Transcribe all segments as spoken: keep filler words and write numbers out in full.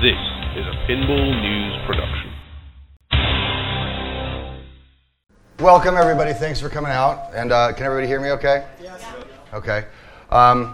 This is a Pinball News production. Welcome, everybody. Thanks for coming out. And uh, can everybody hear me okay? Yes. Okay. Um,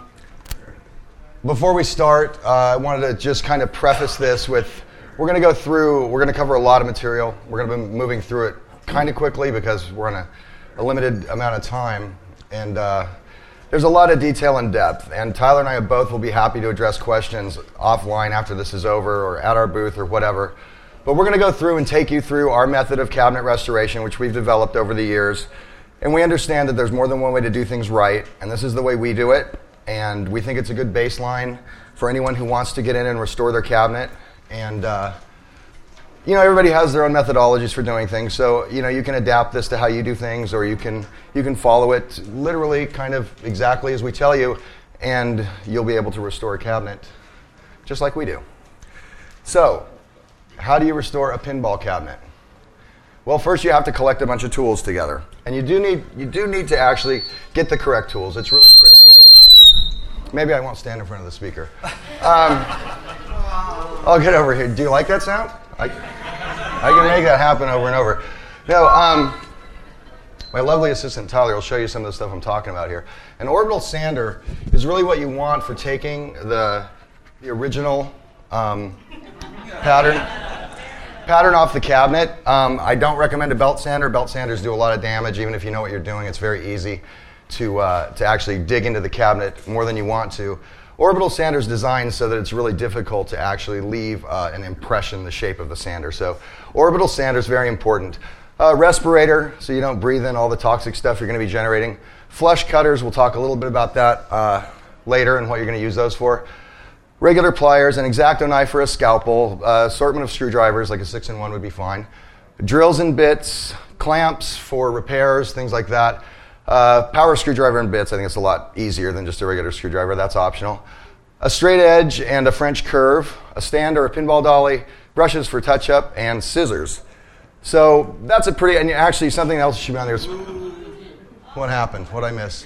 before we start, uh, I wanted to just kind of preface this with, we're going to go through, we're going to cover a lot of material. We're going to be moving through it kind of quickly because we're on a, a limited amount of time. And uh, there's a lot of detail and depth. And Tyler and I both will be happy to address questions offline after this is over or at our booth or whatever. But we're going to go through and take you through our method of cabinet restoration, which we've developed over the years. And we understand that there's more than one way to do things right, and this is the way we do it. And we think it's a good baseline for anyone who wants to get in and restore their cabinet. And, uh, you know, everybody has their own methodologies for doing things. So, you know, you can adapt this to how you do things, or you can you can follow it literally kind of exactly as we tell you, and you'll be able to restore a cabinet just like we do. So, how do you restore a pinball cabinet? Well, first you have to collect a bunch of tools together. And you do need you do need to actually get the correct tools. It's really critical. Maybe I won't stand in front of the speaker. Um, I'll get over here. Do you like that sound? I, I can make that happen over and over. No, um, my lovely assistant Tyler will show you some of the stuff I'm talking about here. An orbital sander is really what you want for taking the, the original um, pattern pattern off the cabinet. Um, I don't recommend a belt sander. Belt sanders do a lot of damage, even if you know what you're doing. It's very easy to uh, to actually dig into the cabinet more than you want to. Orbital sander is designed so that it's really difficult to actually leave uh, an impression in the shape of the sander. So orbital sander is very important. Uh, respirator, so you don't breathe in all the toxic stuff you're going to be generating. Flush cutters, we'll talk a little bit about that uh, later and what you're going to use those for. Regular pliers, an X-Acto knife for a scalpel, uh, assortment of screwdrivers, like a six in one would be fine. Drills and bits, clamps for repairs, things like that. Uh, power screwdriver and bits, I think it's a lot easier than just a regular screwdriver. That's optional. A straight edge and a French curve, a stand or a pinball dolly, brushes for touch-up, and scissors. So that's a pretty, and actually something else should be on there. What happened? What'd I miss?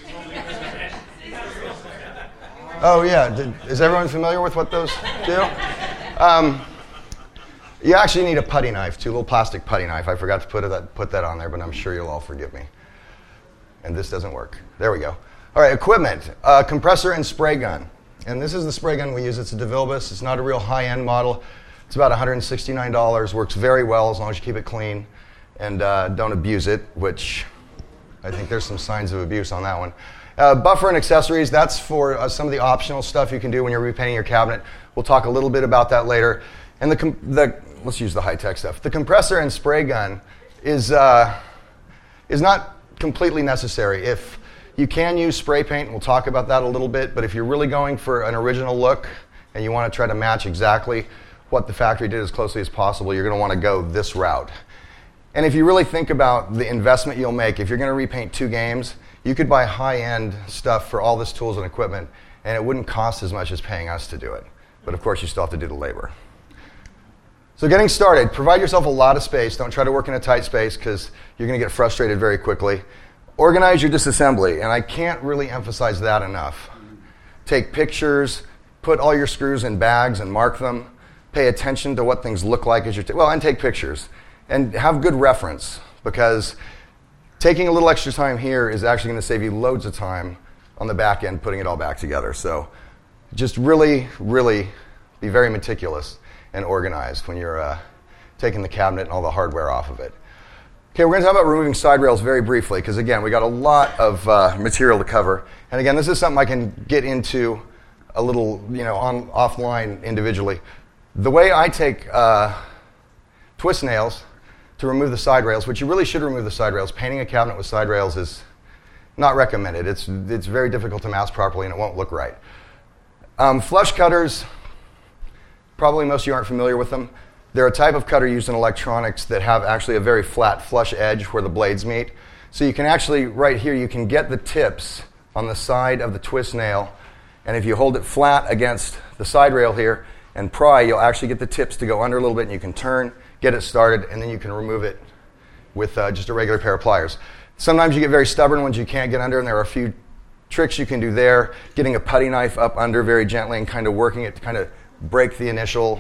Oh, yeah. Did, is everyone familiar with what those do? Um, you actually need a putty knife, too, a little plastic putty knife. I forgot to put that, put that on there, but I'm sure you'll all forgive me. And this doesn't work. There we go. All right, equipment. Uh, compressor and spray gun. And this is the spray gun we use. It's a DeVilbiss. It's not a real high-end model. It's about one hundred sixty-nine dollars. Works very well as long as you keep it clean and uh, don't abuse it, which I think there's some signs of abuse on that one. Uh, buffer and accessories, that's for uh, some of the optional stuff you can do when you're repainting your cabinet. We'll talk a little bit about that later. And the, com- the let's use the high-tech stuff. The compressor and spray gun is uh, is not completely necessary. If you can use spray paint, and we'll talk about that a little bit, but if you're really going for an original look and you want to try to match exactly what the factory did as closely as possible, you're going to want to go this route. And if you really think about the investment you'll make, if you're going to repaint two games, you could buy high-end stuff for all this tools and equipment, and it wouldn't cost as much as paying us to do it. But of course, you still have to do the labor. So getting started, provide yourself a lot of space. Don't try to work in a tight space because you're going to get frustrated very quickly. Organize your disassembly, and I can't really emphasize that enough. Take pictures, put all your screws in bags and mark them. Pay attention to what things look like as you're, t- well, and take pictures. And have good reference, because taking a little extra time here is actually going to save you loads of time on the back end putting it all back together. So just really, really be very meticulous and organized when you're uh, taking the cabinet and all the hardware off of it. Okay, we're going to talk about removing side rails very briefly, because again, we got a lot of uh, material to cover. And again, this is something I can get into a little, you know, on offline individually. The way I take uh, twist nails to remove the side rails, which you really should remove the side rails. Painting a cabinet with side rails is not recommended. It's it's very difficult to mount properly, and it won't look right. Um, flush cutters, probably most of you aren't familiar with them. They're a type of cutter used in electronics that have actually a very flat flush edge where the blades meet. So you can actually, right here, you can get the tips on the side of the twist nail, and if you hold it flat against the side rail here and pry, you'll actually get the tips to go under a little bit, and you can turn, get it started, and then you can remove it with uh, just a regular pair of pliers. Sometimes you get very stubborn ones you can't get under, and there are a few tricks you can do there. Getting a putty knife up under very gently and kind of working it to kind of break the initial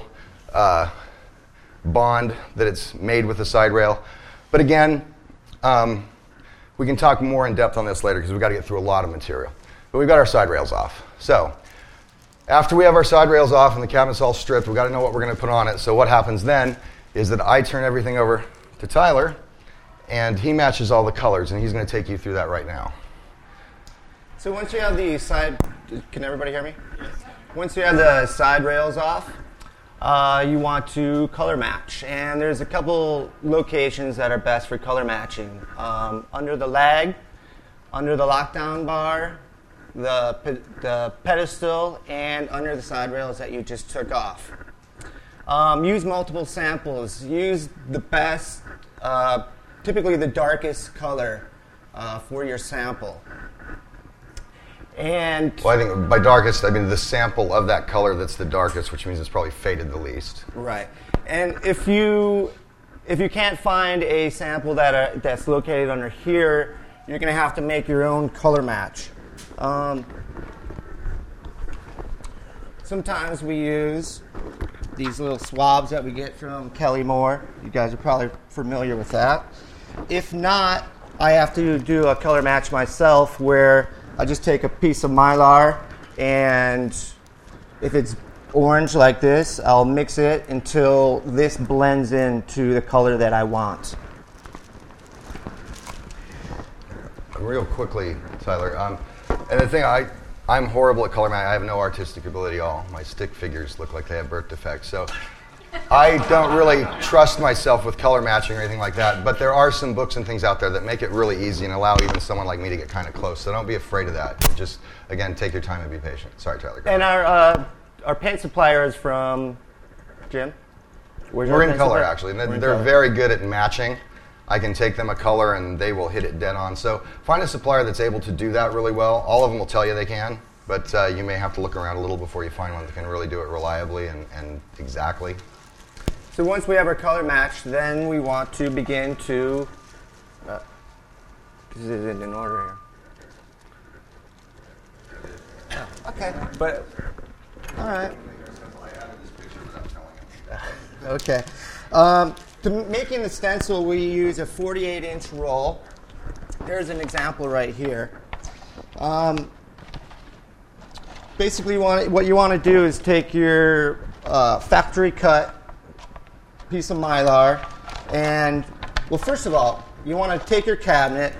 uh, bond that it's made with the side rail. But again, um, we can talk more in depth on this later because we've got to get through a lot of material. But we've got our side rails off. So after we have our side rails off and the cabinet's all stripped, we've got to know what we're going to put on it. So what happens then is that I turn everything over to Tyler, and he matches all the colors, and he's going to take you through that right now. So once you have the side, can everybody hear me? Yes. Once you have the side rails off, uh, you want to color match. And there's a couple locations that are best for color matching. Um, under the lag, under the lockdown bar, the, pe- the pedestal, and under the side rails that you just took off. Um, use multiple samples. Use the best, uh, typically the darkest color uh, for your sample. And well, I think by darkest, I mean the sample of that color that's the darkest, which means it's probably faded the least. Right. And if you if you can't find a sample that are, that's located under here, you're going to have to make your own color match. Um, sometimes we use these little swabs that we get from Kelly Moore. You guys are probably familiar with that. If not, I have to do a color match myself where I just take a piece of Mylar, and if it's orange like this, I'll mix it until this blends into the color that I want. Real quickly, Tyler, um, and the thing, I, I'm horrible at color matching. I have no artistic ability at all. My stick figures look like they have birth defects. So I don't really trust myself with color matching or anything like that. But there are some books and things out there that make it really easy and allow even someone like me to get kind of close. So don't be afraid of that. Just, again, take your time and be patient. Sorry, Tyler. And our uh, our paint supplier is from Jim? Where's We're in paint color, supplier? actually. We're They're in they're color. very good at matching. I can take them a color and they will hit it dead on. So find a supplier that's able to do that really well. All of them will tell you they can, but uh, you may have to look around a little before you find one that can really do it reliably and, and exactly. So once we have our color match, then we want to begin to, uh, this isn't in order here. Oh, okay, but, all right. Okay. Um, to making the stencil, we use a forty-eight inch roll. There's an example right here. Um, basically, you want, what you want to do is take your uh, factory cut piece of Mylar, and, well, first of all, you want to take your cabinet,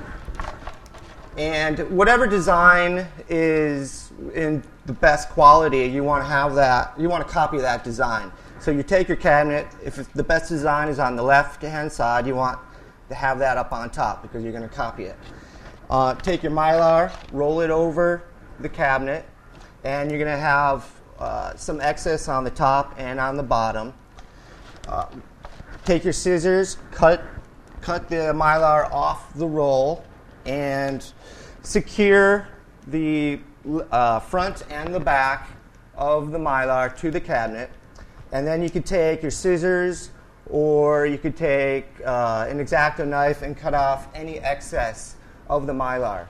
and whatever design is in the best quality, you want to have that, you want to copy that design. So you take your cabinet, if the best design is on the left-hand side, you want to have that up on top because you're going to copy it. Uh, take your Mylar, roll it over the cabinet, and you're going to have uh, some excess on the top and on the bottom. Uh, take your scissors, cut, cut the Mylar off the roll, and secure the uh, front and the back of the Mylar to the cabinet. And then you could take your scissors, or you could take uh, an X-Acto knife and cut off any excess of the Mylar.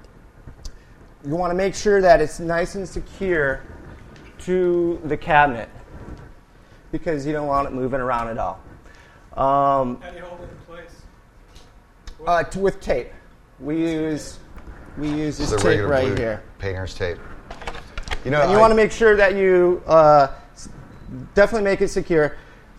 You want to make sure that it's nice and secure to the cabinet because you don't want it moving around at all. Um, How do you hold it in place? uh, t- with tape. We use we use this The tape regular right blue here. painter's tape. You know, And you I- want to make sure that you uh, s- definitely make it secure.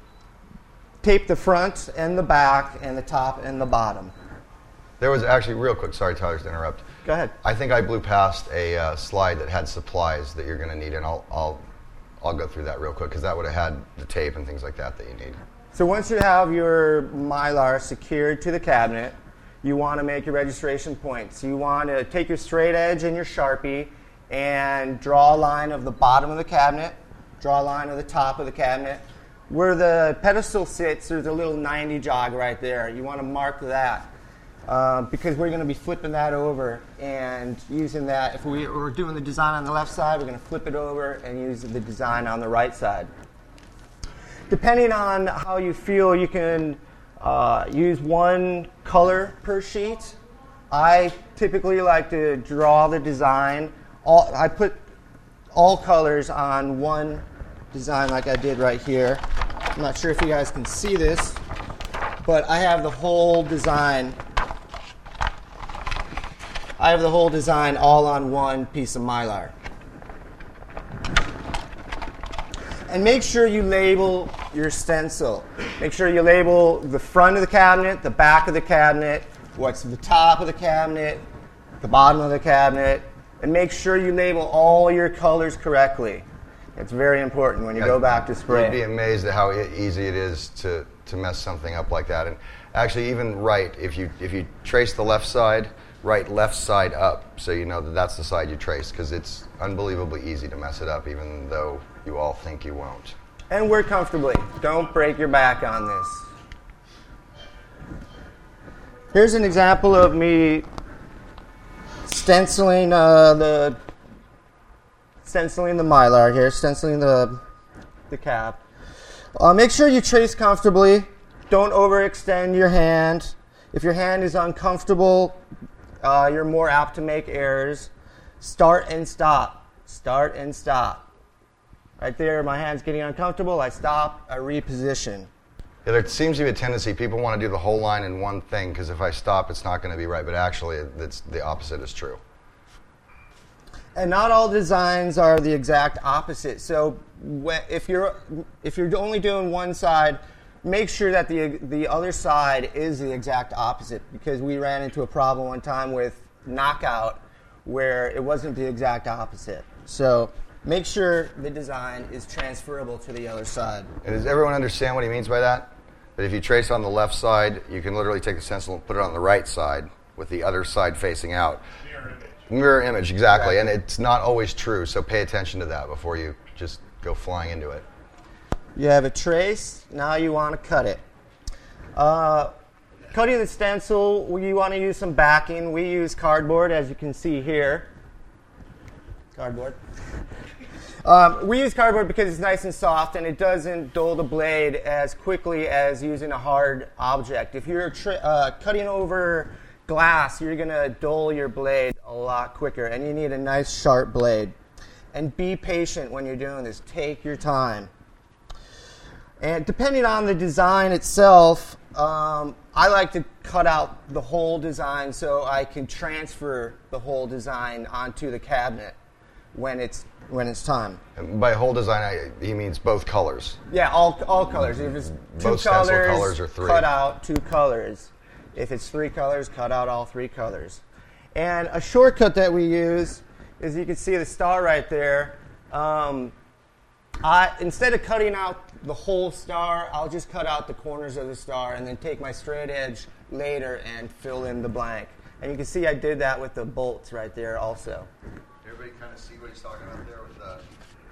Tape the front and the back and the top and the bottom. There was actually, real quick, sorry Tyler to interrupt. Go ahead. I think I blew past a uh, slide that had supplies that you're going to need, and I'll, I'll, I'll go through that real quick because that would have had the tape and things like that that you need. So once you have your Mylar secured to the cabinet, you want to make your registration points. You want to take your straight edge and your Sharpie and draw a line of the bottom of the cabinet, draw a line of the top of the cabinet. Where the pedestal sits, there's a little ninety jog right there. You want to mark that uh, because we're going to be flipping that over and using that. If we, we're doing the design on the left side, we're going to flip it over and use the design on the right side. Depending on how you feel, you can uh, use one color per sheet. I typically like to draw the design. All, I put all colors on one design like I did right here. I'm not sure if you guys can see this, but I have the whole design. I have the whole design all on one piece of Mylar. And make sure you label your stencil. Make sure you label the front of the cabinet, the back of the cabinet, what's the top of the cabinet, the bottom of the cabinet, and make sure you label all your colors correctly. It's very important when you go back to spray. You'd be amazed at how e- easy it is to, to mess something up like that. And actually, even right, if you if you trace the left side, write left side up, so you know that that's the side you trace, because it's unbelievably easy to mess it up, even though you all think you won't. And work comfortably. Don't break your back on this. Here's an example of me stenciling uh, the stenciling the Mylar here, stenciling the the cap. Uh, make sure you trace comfortably. Don't overextend your hand. If your hand is uncomfortable, uh, you're more apt to make errors. Start and stop. Start and stop. Right there, my hand's getting uncomfortable. I stop. I reposition. Yeah, there seems to be a tendency, people want to do the whole line in one thing, because if I stop, it's not going to be right. But actually, it's, the opposite is true. And not all designs are the exact opposite. So when, if you're if you're only doing one side, make sure that the the other side is the exact opposite, because we ran into a problem one time with Knockout where it wasn't the exact opposite. So make sure the design is transferable to the other side. And does everyone understand what he means by that? That if you trace on the left side, you can literally take the stencil and put it on the right side with the other side facing out. Mirror image. Mirror image, exactly. exactly. And it's not always true, so pay attention to that before you just go flying into it. You have a trace, now you want to cut it. Uh, cutting the stencil, you want to use some backing. We use cardboard, as you can see here. Cardboard. Um, we use cardboard because it's nice and soft, and it doesn't dull the blade as quickly as using a hard object. If you're tri- uh, cutting over glass, you're going to dull your blade a lot quicker, and you need a nice sharp blade. And be patient when you're doing this. Take your time. And depending on the design itself, um, I like to cut out the whole design so I can transfer the whole design onto the cabinet when it's when it's time. And by whole design, I, he means both colors. Yeah, all all colors. If it's two Both stencil colors, colors or three. cut out two colors. If it's three colors, cut out all three colors. And a shortcut that we use is, you can see the star right there. Um, I, instead of cutting out the whole star, I'll just cut out the corners of the star and then take my straight edge later and fill in the blank. And you can see I did that with the bolts right there also. Everybody kind of see what he's talking about there with the...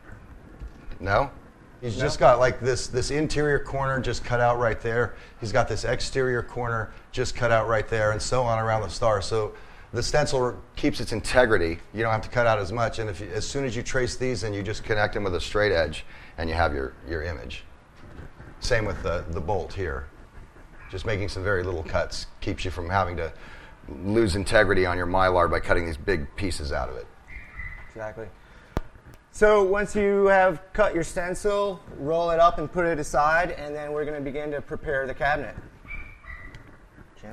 No? He's no. just got like this, this interior corner just cut out right there. He's got this exterior corner just cut out right there, and so on around the star. So the stencil keeps its integrity. You don't have to cut out as much. And if you, as soon as you trace these, then you just connect them with a straight edge, and you have your, your image. Same with the, the bolt here. Just making some very little cuts keeps you from having to lose integrity on your Mylar by cutting these big pieces out of it. Exactly. So once you have cut your stencil, roll it up and put it aside, and then we're going to begin to prepare the cabinet. Jim?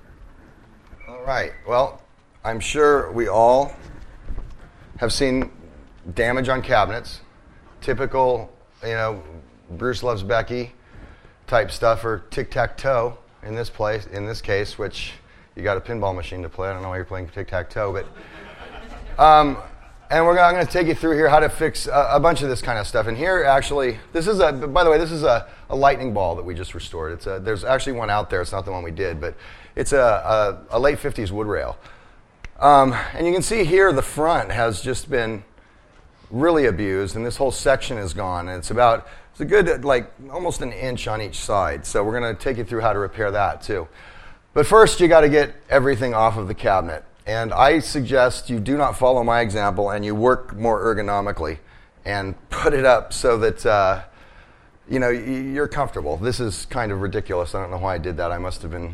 All right. Well, I'm sure we all have seen damage on cabinets. Typical, you know, Bruce Loves Becky type stuff, or tic-tac-toe in this place, in this case, which you got a pinball machine to play. I don't know why you're playing tic-tac-toe, but um, and we're gonna, I'm going to take you through here how to fix a, a bunch of this kind of stuff. And here, actually, this is a. By the way, this is a, a lightning ball that we just restored. It's a. There's actually one out there. It's not the one we did, but it's a, a, a late fifties wood rail. Um, and you can see here the front has just been really abused, and this whole section is gone. And it's about it's a good like almost an inch on each side. So we're going to take you through how to repair that too. But first, you got to get everything off of the cabinet. And I suggest you do not follow my example and you work more ergonomically and put it up so that uh, you know you're comfortable. This is kind of ridiculous. I don't know why I did that. I must have been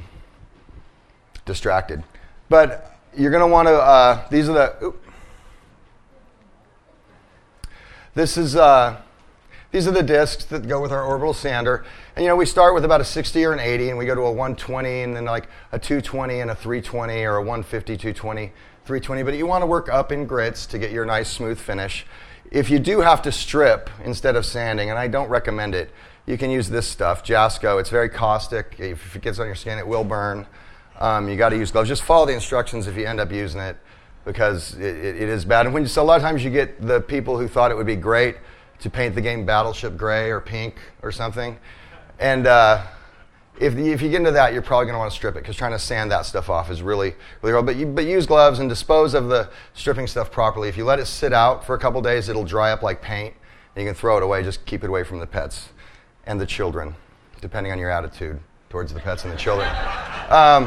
distracted. But you're going to want to. Uh, these are the. Oop. This is uh, these are the discs that go with our orbital sander. And you know, we start with about a sixty or an eighty, and we go to a one twenty, and then like a two twenty and a three twenty, or a one fifty, two twenty, three twenty. But you want to work up in grits to get your nice smooth finish. If you do have to strip instead of sanding, and I don't recommend it, you can use this stuff, Jasco. It's very caustic. If it gets on your skin, it will burn. Um, you got to use gloves. Just follow the instructions if you end up using it, because it, it, it is bad. And when you, so a lot of times you get the people who thought it would be great to paint the game Battleship gray or pink or something. And uh, if, the, if you get into that, you're probably going to want to strip it, because trying to sand that stuff off is really, really hard. But, you, but use gloves and dispose of the stripping stuff properly. If you let it sit out for a couple days, it'll dry up like paint, and you can throw it away. Just keep it away from the pets and the children, depending on your attitude towards the pets and the children. Um,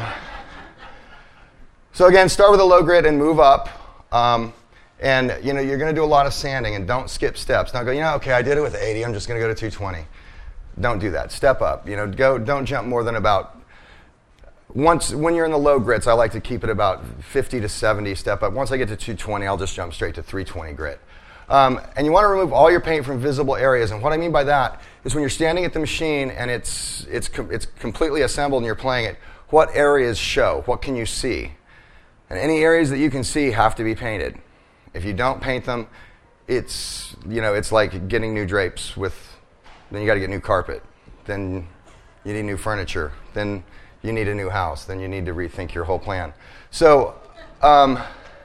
so again, start with a low grit and move up. Um, And, you know, you're going to do a lot of sanding, and don't skip steps. Don't go, you know, okay, I did it with eighty, I'm just going to go to two twenty. Don't do that. Step up. You know, go. Don't jump more than about, once, when you're in the low grits, I like to keep it about fifty to seventy, step up. Once I get to two twenty, I'll just jump straight to three twenty grit. Um, and you want to remove all your paint from visible areas. And what I mean by that is when you're standing at the machine and it's, it's, com- it's completely assembled and you're playing it, what areas show? What can you see? And any areas that you can see have to be painted. If you don't paint them, it's, you know, it's like getting new drapes with, then you got to get new carpet. Then you need new furniture. Then you need a new house. Then you need to rethink your whole plan. So um,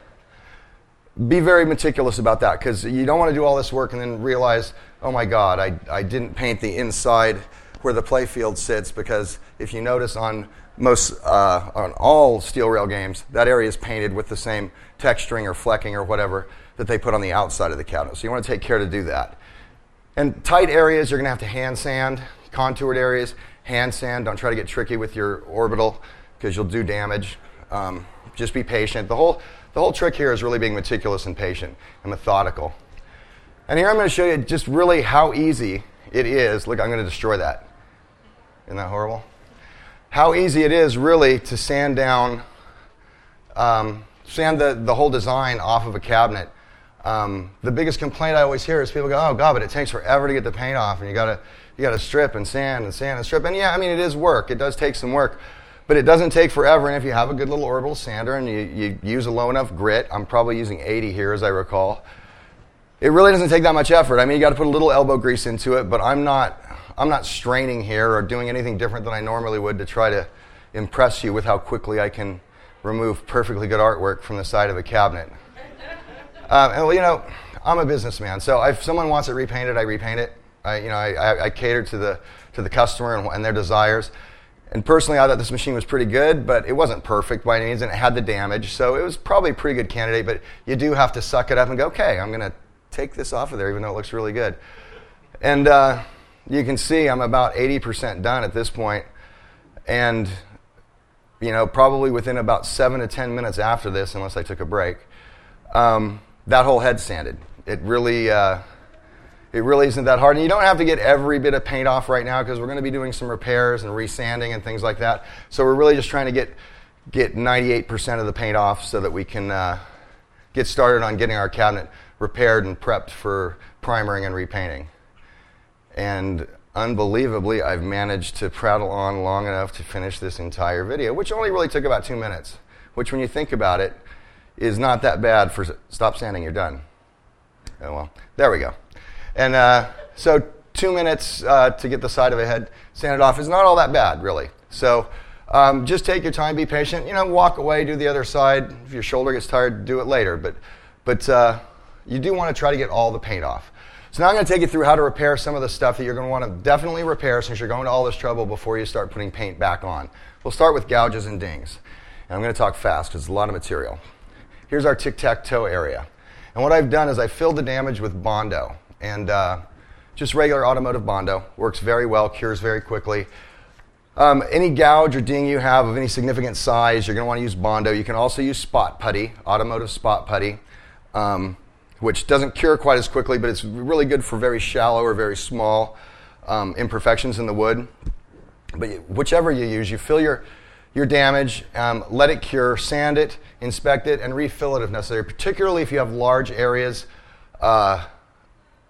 be very meticulous about that, because you don't want to do all this work and then realize, oh my God, I, I didn't paint the inside where the play field sits, because if you notice on most, uh, on all steel rail games, that area is painted with the same texturing or flecking or whatever that they put on the outside of the cabinet. So you want to take care to do that. And tight areas, you're going to have to hand sand. Contoured areas, hand sand. Don't try to get tricky with your orbital, because you'll do damage. Um, just be patient. The whole, the whole trick here is really being meticulous and patient and methodical. And here I'm going to show you just really how easy it is. Look, I'm going to destroy that. Isn't that horrible? How easy it is really to sand down, um, sand the, the whole design off of a cabinet. Um, the biggest complaint I always hear is people go, oh God, but it takes forever to get the paint off, and you gotta you gotta strip and sand and sand and strip. And yeah, I mean, it is work. It does take some work, but it doesn't take forever. And if you have a good little orbital sander and you, you use a low enough grit, I'm probably using eighty here as I recall, it really doesn't take that much effort. I mean, you got to put a little elbow grease into it, but I'm not I'm not straining here or doing anything different than I normally would to try to impress you with how quickly I can remove perfectly good artwork from the side of a cabinet. Um, and well, you know, I'm a businessman, so if someone wants it repainted, I repaint it. I, you know, I, I, I cater to the to the customer and, and their desires. And personally, I thought this machine was pretty good, but it wasn't perfect by any means, and it had the damage, so it was probably a pretty good candidate. But you do have to suck it up and go, okay, I'm going to take this off of there, even though it looks really good. And uh, you can see I'm about eighty percent done at this point, and you know, probably within about seven to ten minutes after this, unless I took a break. Um, that whole head's sanded. It really, uh, it really isn't that hard. And you don't have to get every bit of paint off right now, because we're going to be doing some repairs and resanding and things like that. So we're really just trying to get get ninety-eight percent of the paint off so that we can uh, get started on getting our cabinet repaired and prepped for primering and repainting. And unbelievably, I've managed to prattle on long enough to finish this entire video, which only really took about two minutes, which when you think about it, is not that bad for, stop sanding, you're done. Oh well, there we go. And uh, so two minutes uh, to get the side of a head sanded off is not all that bad, really. So um, just take your time, be patient, you know, walk away, do the other side. If your shoulder gets tired, do it later. But, but uh, you do want to try to get all the paint off. So now I'm going to take you through how to repair some of the stuff that you're going to want to definitely repair, since you're going to all this trouble before you start putting paint back on. We'll start with gouges and dings. And I'm going to talk fast because it's a lot of material. Here's our tic-tac-toe area. And what I've done is I filled the damage with Bondo. And uh, just regular automotive Bondo. Works very well, cures very quickly. Um, any gouge or ding you have of any significant size, you're going to want to use Bondo. You can also use spot putty, automotive spot putty, um, which doesn't cure quite as quickly, but it's really good for very shallow or very small um, imperfections in the wood. But whichever you use, you fill your your damage, um, let it cure, sand it, inspect it, and refill it if necessary, particularly if you have large areas uh,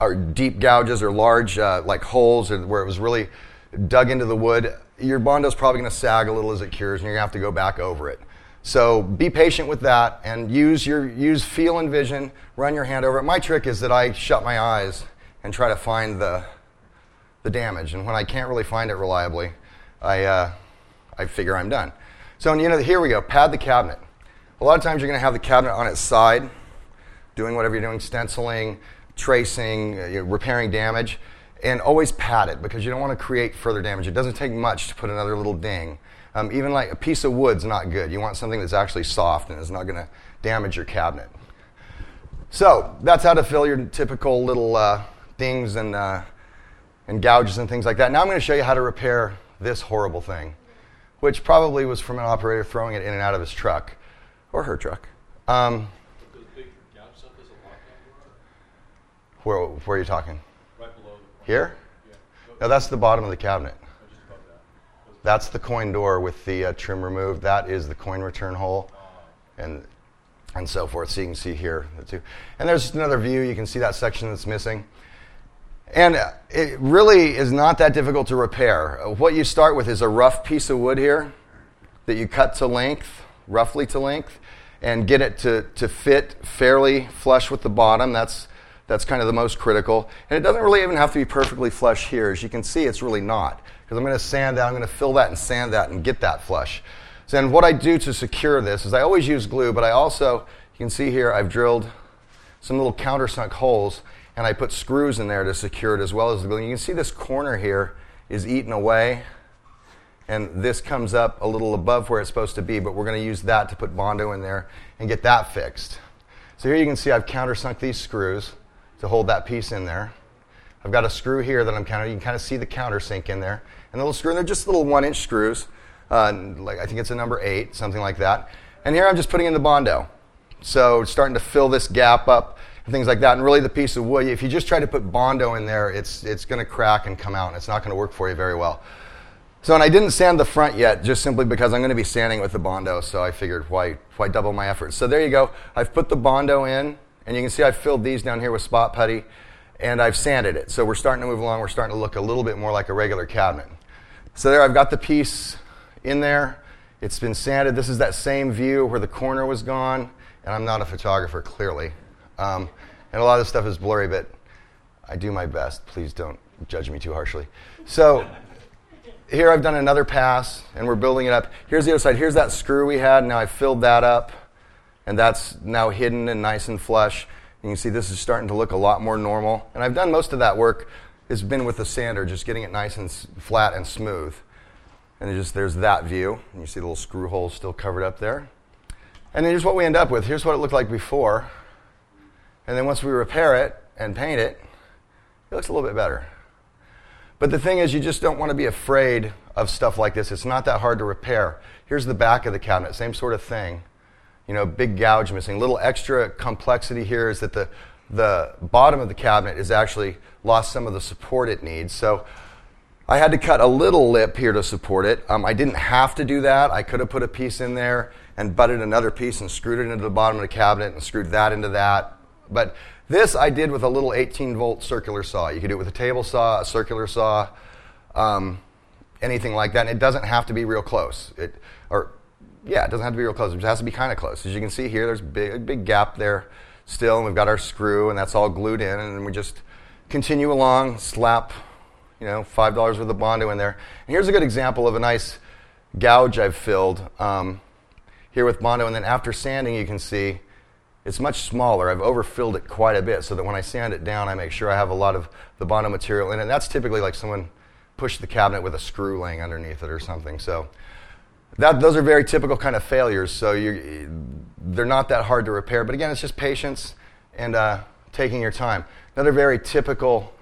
or deep gouges or large uh, like holes or where it was really dug into the wood, your Bondo's probably going to sag a little as it cures, and you're going to have to go back over it. So be patient with that and use your use feel and vision. Run your hand over it. My trick is that I shut my eyes and try to find the the damage, and when I can't really find it reliably, I uh, I figure I'm done. So you know, here we go. Pad the cabinet. A lot of times you're going to have the cabinet on its side, doing whatever you're doing, stenciling, tracing, uh, repairing damage, and always pad it because you don't want to create further damage. It doesn't take much to put another little ding. Um, even like a piece of wood's not good. You want something that's actually soft and is not going to damage your cabinet. So that's how to fill your typical little uh, dings and uh, and gouges and things like that. Now I'm going to show you how to repair this horrible thing, which probably was from an operator throwing it in and out of his truck or her truck. Um, where, where are you talking? Right below. Here? Yeah. No, that's the bottom of the cabinet. That's the coin door with the uh, trim removed. That is the coin return hole, and and so forth. So you can see here the two. And there's just another view. You can see that section that's missing. And uh, it really is not that difficult to repair. Uh, what you start with is a rough piece of wood here that you cut to length, roughly to length, and get it to, to fit fairly flush with the bottom. That's That's kind of the most critical. And it doesn't really even have to be perfectly flush here. As you can see, it's really not. Because I'm going to sand that, I'm going to fill that and sand that and get that flush. So then what I do to secure this is I always use glue, but I also, you can see here, I've drilled some little countersunk holes, and I put screws in there to secure it as well as the glue. And you can see this corner here is eaten away, and this comes up a little above where it's supposed to be, but we're going to use that to put Bondo in there and get that fixed. So here you can see I've countersunk these screws to hold that piece in there. I've got a screw here that I'm counting. You can kind of see the countersink in there. And the little screw, and they're just little one-inch screws. Uh, like I think it's a number eight, something like that. And here I'm just putting in the Bondo. So starting to fill this gap up and things like that. And really the piece of wood, if you just try to put Bondo in there, it's it's going to crack and come out, and it's not going to work for you very well. So, and I didn't sand the front yet, just simply because I'm going to be sanding with the Bondo, so I figured why why double my effort. So there you go. I've put the Bondo in, and you can see I've filled these down here with spot putty, and I've sanded it. So we're starting to move along. We're starting to look a little bit more like a regular cabinet. So there I've got the piece in there. It's been sanded. This is that same view where the corner was gone, and I'm not a photographer, clearly. Um, and a lot of this stuff is blurry, but I do my best. Please don't judge me too harshly. So here I've done another pass, and we're building it up. Here's the other side. Here's that screw we had. Now I've filled that up, and that's now hidden and nice and flush. You can see this is starting to look a lot more normal. And I've done most of that work. It's been with the sander, just getting it nice and s- flat and smooth. And it just there's that view. And you see the little screw holes still covered up there. And then here's what we end up with. Here's what it looked like before. And then once we repair it and paint it, it looks a little bit better. But the thing is, you just don't want to be afraid of stuff like this. It's not that hard to repair. Here's the back of the cabinet, same sort of thing. You know, big gouge missing. A little extra complexity here is that the the bottom of the cabinet is actually lost some of the support it needs. So I had to cut a little lip here to support it. Um, I didn't have to do that. I could have put a piece in there and butted another piece and screwed it into the bottom of the cabinet and screwed that into that. But this I did with a little eighteen volt circular saw. You could do it with a table saw, a circular saw, um, anything like that. And it doesn't have to be real close. It, or yeah, it doesn't have to be real close. It just has to be kind of close. As you can see here, there's a big, big gap there still, and we've got our screw, and that's all glued in, and then we just continue along, slap, you know, five dollars worth of Bondo in there. And here's a good example of a nice gouge I've filled um, here with Bondo, and then after sanding, you can see it's much smaller. I've overfilled it quite a bit so that when I sand it down, I make sure I have a lot of the Bondo material in it. And that's typically like someone pushed the cabinet with a screw laying underneath it or something. So that those are very typical kind of failures. So you, they're not that hard to repair. But again, it's just patience and uh, taking your time. Another very typical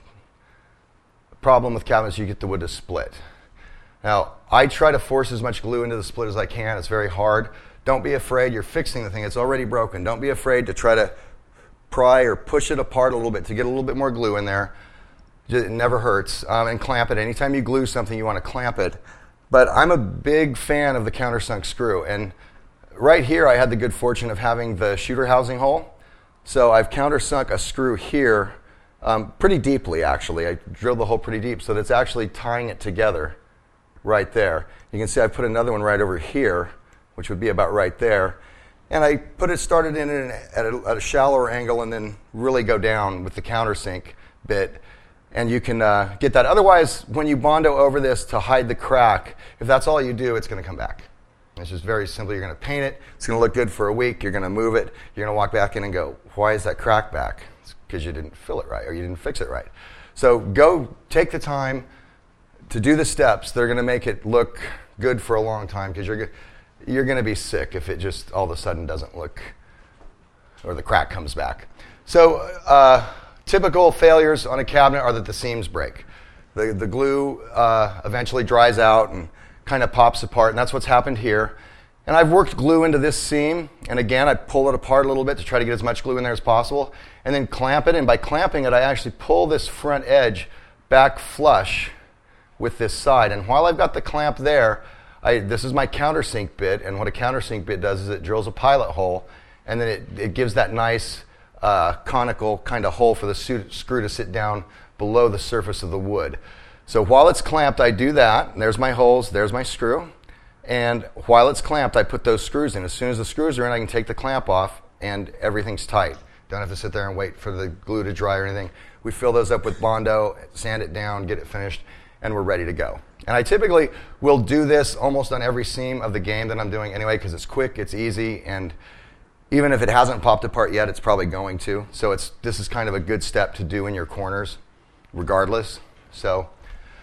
problem with cabinets, you get the wood to split. Now, I try to force as much glue into the split as I can. It's very hard. Don't be afraid. You're fixing the thing. It's already broken. Don't be afraid to try to pry or push it apart a little bit to get a little bit more glue in there. It never hurts. Um, and clamp it. Anytime you glue something, you want to clamp it. But I'm a big fan of the countersunk screw. And right here, I had the good fortune of having the shooter housing hole. So I've countersunk a screw here um, pretty deeply, actually. I drilled the hole pretty deep so that it's actually tying it together right there. You can see I put another one right over here, which would be about right there. And I put it started in an, at, a, at a shallower angle and then really go down with the countersink bit. And you can uh, get that. Otherwise, when you Bondo over this to hide the crack, if that's all you do, it's going to come back. It's just very simple. You're going to paint it. It's going to look good for a week. You're going to move it. You're going to walk back in and go, why is that crack back? It's because you didn't fill it right or you didn't fix it right. So go take the time to do the steps that are going to make it look good for a long time, because you're, you're going to be sick if it just all of a sudden doesn't look, or the crack comes back. So uh, typical failures on a cabinet are that the seams break. The, the glue uh, eventually dries out and kind of pops apart, and that's what's happened here. And I've worked glue into this seam, and again, I pull it apart a little bit to try to get as much glue in there as possible, and then clamp it, and by clamping it, I actually pull this front edge back flush with this side. And while I've got the clamp there, I, this is my countersink bit, and what a countersink bit does is it drills a pilot hole, and then it, it gives that nice uh, conical kind of hole for the su- screw to sit down below the surface of the wood. So while it's clamped, I do that, and there's my holes, there's my screw, and while it's clamped, I put those screws in. As soon as the screws are in, I can take the clamp off, and everything's tight. Don't have to sit there and wait for the glue to dry or anything. We fill those up with Bondo, sand it down, get it finished, and we're ready to go. And I typically will do this almost on every seam of the game that I'm doing anyway, because it's quick, it's easy, and even if it hasn't popped apart yet, it's probably going to. So it's this is kind of a good step to do in your corners, regardless. So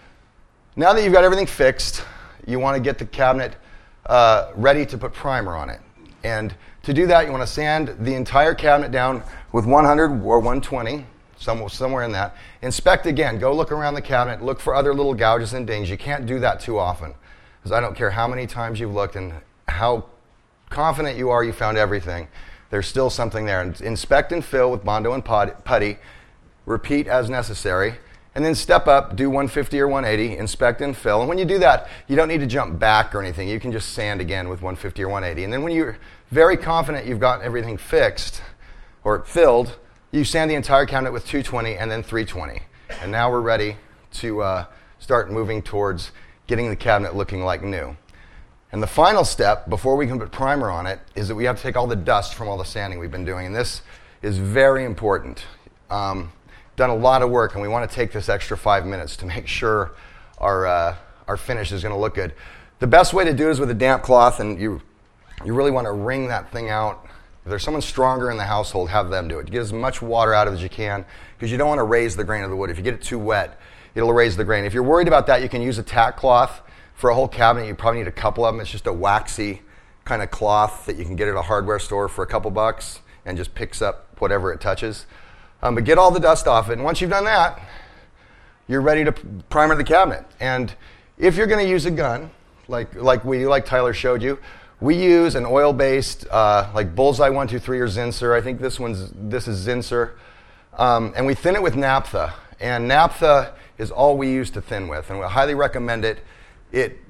now that you've got everything fixed, you want to get the cabinet uh, ready to put primer on it. And to do that, you want to sand the entire cabinet down with one hundred or one twenty, some, somewhere in that. Inspect again. Go look around the cabinet. Look for other little gouges and dings. You can't do that too often, because I don't care how many times you've looked and how confident you are you found everything. There's still something there. And inspect and fill with Bondo and putty. Repeat as necessary. And then step up, do one fifty or one eighty, inspect and fill. And when you do that, you don't need to jump back or anything. You can just sand again with one fifty or one eighty. And then when you're very confident you've got everything fixed or filled, you sand the entire cabinet with two twenty and then three twenty. And now we're ready to uh, start moving towards getting the cabinet looking like new. And the final step, before we can put primer on it, is that we have to take all the dust from all the sanding we've been doing. And this is very important. Um, done a lot of work, and we want to take this extra five minutes to make sure our uh, our finish is going to look good. The best way to do it is with a damp cloth, and you you really want to wring that thing out. If there's someone stronger in the household, have them do it. Get as much water out of it as you can, because you don't want to raise the grain of the wood. If you get it too wet, it'll raise the grain. If you're worried about that, you can use a tack cloth. For a whole cabinet, you probably need a couple of them. It's just a waxy kind of cloth that you can get at a hardware store for a couple bucks and just picks up whatever it touches. Um, but get all the dust off it, and once you've done that, you're ready to primer the cabinet. And if you're going to use a gun, like like we like Tyler showed you, we use an oil-based uh, like Bullseye one two three or Zinsser. I think this one's this is Zinsser, um, and we thin it with naphtha. And naphtha is all we use to thin with, and we highly recommend it. It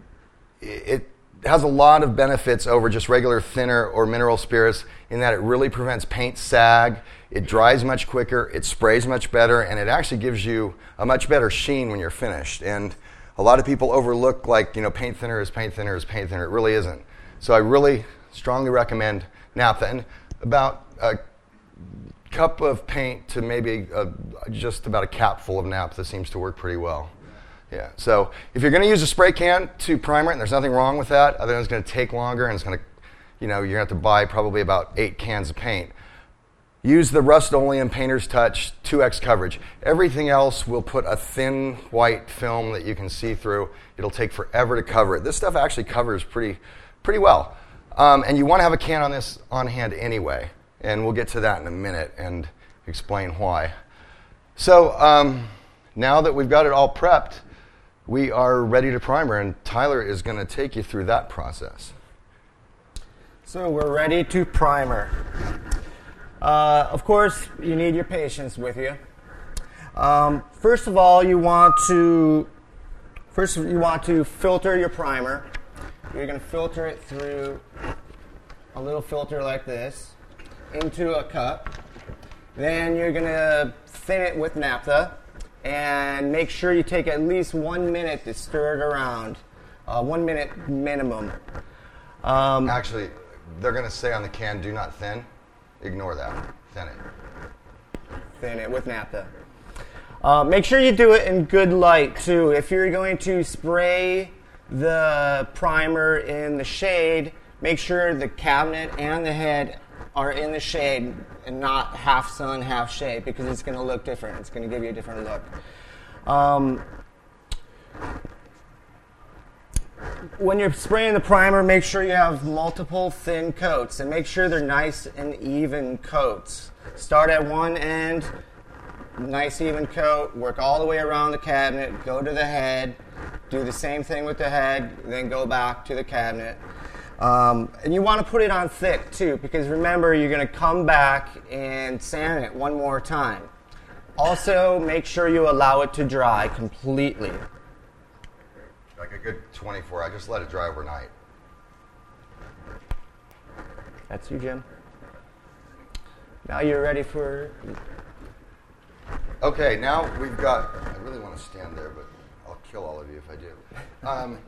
it has a lot of benefits over just regular thinner or mineral spirits in that it really prevents paint sag, it dries much quicker, it sprays much better, and it actually gives you a much better sheen when you're finished. And a lot of people overlook, like, you know, paint thinner is paint thinner is paint thinner. It really isn't. So I really strongly recommend naphtha. And about a cup of paint to maybe a, just about a cap full of naphtha seems to work pretty well. Yeah, so if you're going to use a spray can to primer it, and there's nothing wrong with that, other than it's going to take longer and it's going to, you know, you're going to have to buy probably about eight cans of paint. Use the Rust-Oleum Painter's Touch two X coverage. Everything else will put a thin white film that you can see through. It'll take forever to cover it. This stuff actually covers pretty, pretty well. Um, and you want to have a can on this on hand anyway, and we'll get to that in a minute and explain why. So um, now that we've got it all prepped, we are ready to primer, and Tyler is going to take you through that process. So we're ready to primer. Uh, of course, you need your patience with you. Um, first of all, you want to first you want to filter your primer. You're going to filter it through a little filter like this into a cup. Then you're going to thin it with naphtha, and make sure you take at least one minute to stir it around. Uh, one minute minimum. Um, Actually, they're going to say on the can, do not thin. Ignore that. Thin it. Thin it with naphtha. Uh, make sure you do it in good light, too. If you're going to spray the primer in the shade, make sure the cabinet and the head are in the shade and not half sun, half shade, because it's going to look different. It's going to give you a different look. Um, when you're spraying the primer, make sure you have multiple thin coats, and make sure they're nice and even coats. Start at one end, nice even coat, work all the way around the cabinet, go to the head, do the same thing with the head, then go back to the cabinet. Um, and you want to put it on thick too, because remember, you're going to come back and sand it one more time. Also, make sure you allow it to dry completely. Like a good twenty-four. I just let it dry overnight. That's you, Jim. Now you're ready for... Okay, now we've got... I really want to stand there, but I'll kill all of you if I do. Um,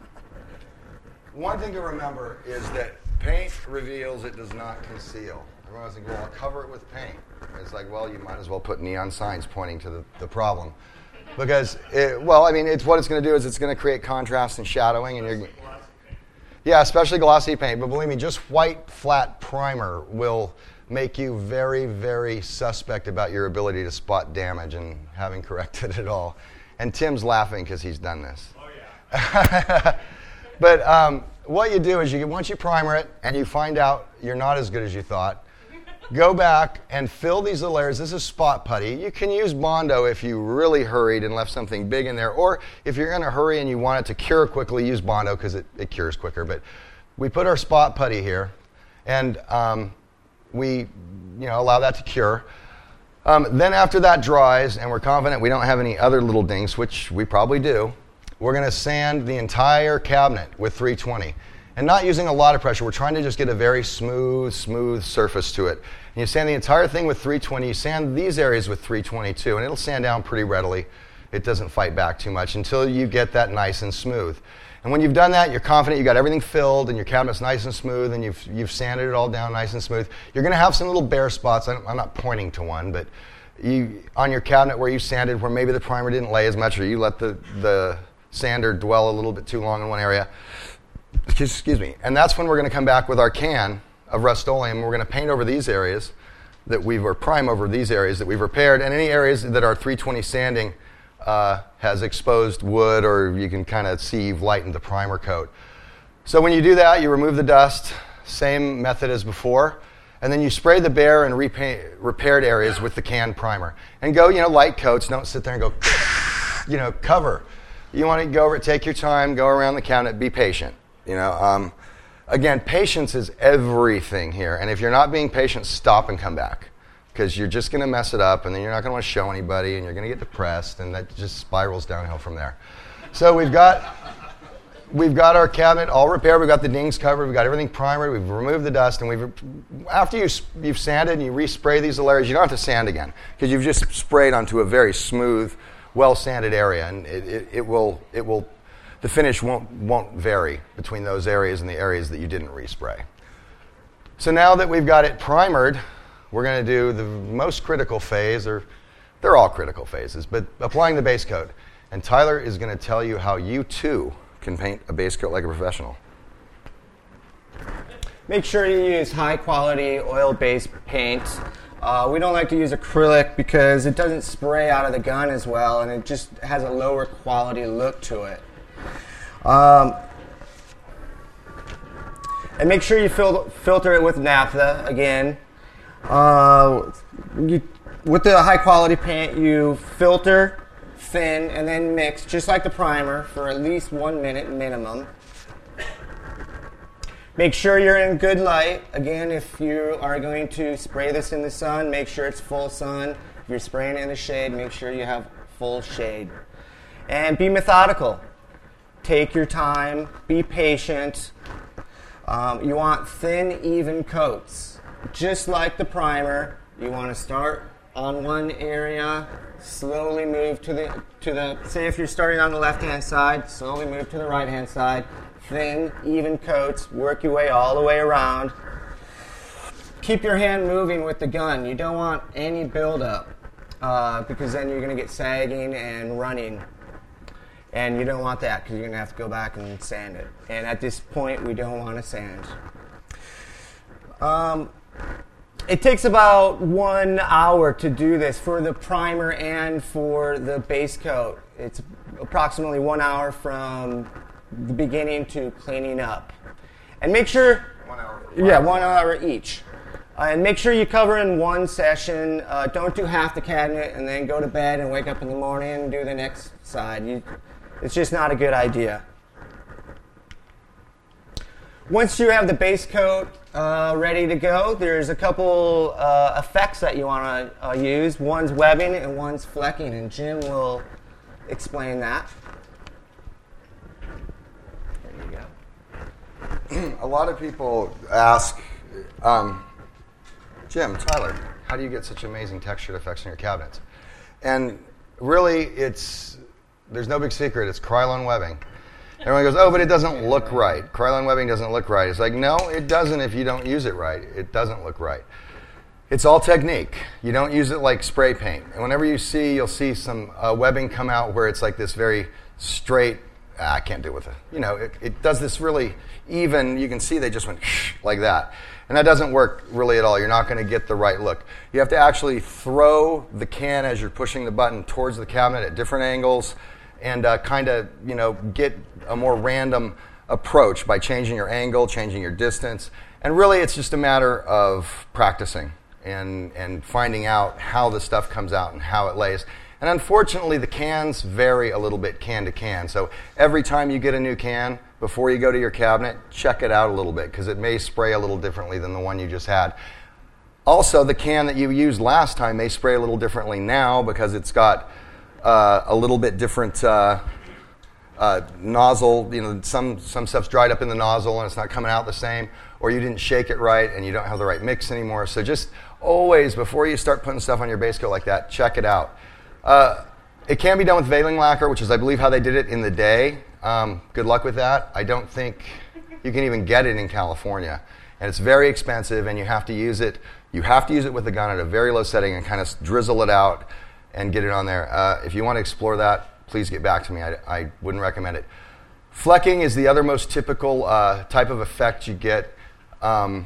one thing to remember is that paint reveals, it does not conceal. Everyone was like, well, I'll cover it with paint. It's like, well, you might as well put neon signs pointing to the, the problem. Because, it, well, I mean, it's what it's going to do is it's going to create contrast and shadowing. and you're, Yeah, especially glossy paint. But believe me, just white, flat primer will make you very, very suspect about your ability to spot damage and having corrected it all. And Tim's laughing because he's done this. Oh, yeah. But um, what you do is you once you primer it and you find out you're not as good as you thought, go back and fill these little areas. This is spot putty. You can use Bondo if you really hurried and left something big in there. Or if you're in a hurry and you want it to cure quickly, use Bondo because it, it cures quicker. But we put our spot putty here, and um, we you know, allow that to cure. Um, then after that dries, and we're confident we don't have any other little dings, which we probably do, we're going to sand the entire cabinet with three twenty. And not using a lot of pressure. We're trying to just get a very smooth, smooth surface to it. And you sand the entire thing with three twenty. You sand these areas with three twenty-two, and it'll sand down pretty readily. It doesn't fight back too much until you get that nice and smooth. And when you've done that, you're confident you got everything filled, and your cabinet's nice and smooth, and you've you've sanded it all down nice and smooth. You're going to have some little bare spots. I'm not pointing to one, but you on your cabinet where you sanded, where maybe the primer didn't lay as much, or you let the the sander dwell a little bit too long in one area. Excuse me. And that's when we're going to come back with our can of Rust-Oleum. We're going to paint over these areas that we've, or prime over these areas that we've repaired, and any areas that our three twenty sanding uh, has exposed wood, or you can kind of see you've lightened the primer coat. So when you do that, you remove the dust, same method as before, and then you spray the bare and repaint, repaired areas with the can primer. And go, you know, light coats. Don't sit there and go, you know, cover. You want to go over it, take your time, go around the cabinet, be patient. You know, um, again, patience is everything here. And if you're not being patient, stop and come back, because you're just going to mess it up, and then you're not going to want to show anybody, and you're going to get depressed, and that just spirals downhill from there. So we've got we've got our cabinet all repaired. We've got the dings covered. We've got everything primered. We've removed the dust, and we've after you you've sanded and you respray these little areas, you don't have to sand again, because you've just sprayed onto a very smooth, well sanded area, and it, it, it will it will. The finish won't won't vary between those areas and the areas that you didn't respray. So now that we've got it primered, we're going to do the most critical phase, or they're all critical phases, but applying the base coat. And Tyler is going to tell you how you too can paint a base coat like a professional. Make sure you use high quality oil-based paint. Uh, we don't like to use acrylic because it doesn't spray out of the gun as well, and it just has a lower quality look to it. Um, and make sure you fil- filter it with naphtha again. Uh, you, with the high quality paint, you filter, thin, and then mix, just like the primer, for at least one minute minimum. Make sure you're in good light. Again, if you are going to spray this in the sun, make sure it's full sun. If you're spraying it in the shade, make sure you have full shade. And be methodical. Take your time, be patient. Um, you want thin, even coats. Just like the primer, you want to start on one area, slowly move to the, to the, say if you're starting on the left-hand side, slowly move to the right-hand side. Thin, even coats, work your way all the way around. Keep your hand moving with the gun. You don't want any buildup uh, because then you're going to get sagging and running. And you don't want that because you're going to have to go back and sand it. And at this point, we don't want to sand. Um, it takes about one hour to do this for the primer and for the base coat. It's approximately one hour from the beginning to cleaning up. And make sure... One hour. Yeah, one hour each. Uh, and make sure you cover in one session. Uh, don't do half the cabinet and then go to bed and wake up in the morning and do the next side. You, it's just not a good idea. Once you have the base coat uh, ready to go, there's a couple uh, effects that you want to uh, use. One's webbing and one's flecking, and Jim will explain that. There you go. A lot of people ask, um, Jim, Tyler, how do you get such amazing textured effects in your cabinets? And really, it's there's no big secret. It's Krylon webbing. Everyone goes, oh, but it doesn't look right. Krylon webbing doesn't look right. It's like, no, it doesn't if you don't use it right. It doesn't look right. It's all technique. You don't use it like spray paint. And whenever you see, you'll see some uh, webbing come out where it's like this very straight, ah, I can't do it with it. You know, it, it does this really even, you can see they just went like that. And that doesn't work really at all. You're not going to get the right look. You have to actually throw the can as you're pushing the button towards the cabinet at different angles and uh, kind of, you know, get a more random approach by changing your angle, changing your distance. And really, it's just a matter of practicing and, and finding out how the stuff comes out and how it lays. And unfortunately, the cans vary a little bit can to can. So every time you get a new can, before you go to your cabinet, check it out a little bit because it may spray a little differently than the one you just had. Also, the can that you used last time may spray a little differently now because it's got uh, a little bit different uh, uh, nozzle. You know, some, some stuff's dried up in the nozzle and it's not coming out the same, or you didn't shake it right and you don't have the right mix anymore. So just always, before you start putting stuff on your base coat like that, check it out. Uh, it can be done with veiling lacquer, which is, I believe, how they did it in the day. Um, good luck with that. I don't think you can even get it in California. And it's very expensive, and you have to use it. You have to use it with the gun at a very low setting and kind of drizzle it out and get it on there. Uh, if you want to explore that, please get back to me. I, I wouldn't recommend it. Flecking is the other most typical uh, type of effect you get. Um,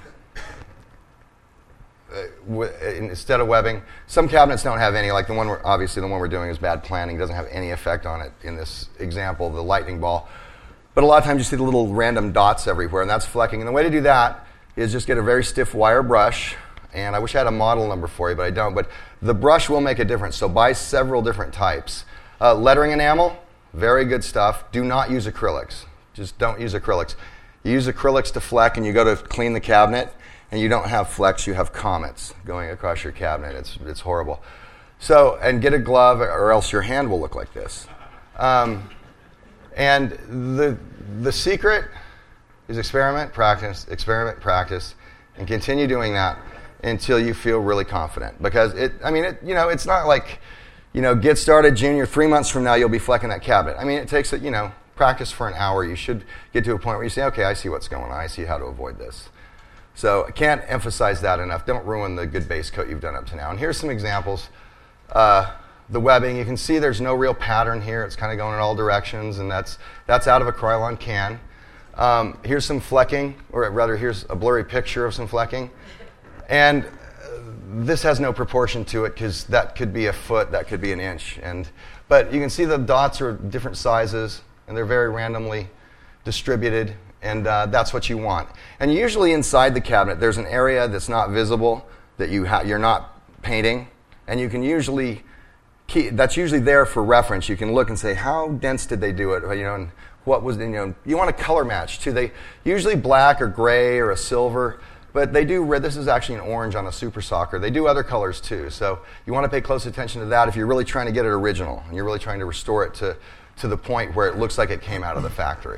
Uh, w- instead of webbing. Some cabinets don't have any, like the one we're, obviously the one we're doing is bad planning, doesn't have any effect on it in this example, the lightning ball. But a lot of times you see the little random dots everywhere, and that's flecking. And the way to do that is just get a very stiff wire brush, and I wish I had a model number for you, but I don't. But the brush will make a difference, so buy several different types. Uh, lettering enamel, very good stuff. Do not use acrylics. Just don't use acrylics. You use acrylics to fleck, and you go to clean the cabinet, and you don't have flecks, you have comets going across your cabinet. It's it's horrible. So, and get a glove, or else your hand will look like this. Um, and the the secret is experiment, practice, experiment, practice, and continue doing that until you feel really confident. Because it, I mean, it, you know, it's not like, you know, get started junior, three months from now you'll be flecking that cabinet. I mean, it takes, you know, practice for an hour. You should get to a point where you say, okay, I see what's going on. I see how to avoid this. So I can't emphasize that enough. Don't ruin the good base coat you've done up to now. And here's some examples. Uh, the webbing, you can see there's no real pattern here. It's kind of going in all directions, and that's that's out of a Krylon can. Um, here's some flecking, or rather here's a blurry picture of some flecking. And uh, this has no proportion to it because that could be a foot, that could be an inch. And but you can see the dots are different sizes, and they're very randomly distributed. And uh, that's what you want. And usually inside the cabinet, there's an area that's not visible that you ha- you're not painting, and you can usually keep, that's usually there for reference. You can look and say, how dense did they do it? You know, and what was you know? You want a color match too. They usually black or gray or a silver, but they do red. This is actually an orange on a Super Socker. They do other colors too. So you want to pay close attention to that if you're really trying to get it original and you're really trying to restore it to to the point where it looks like it came out of the factory.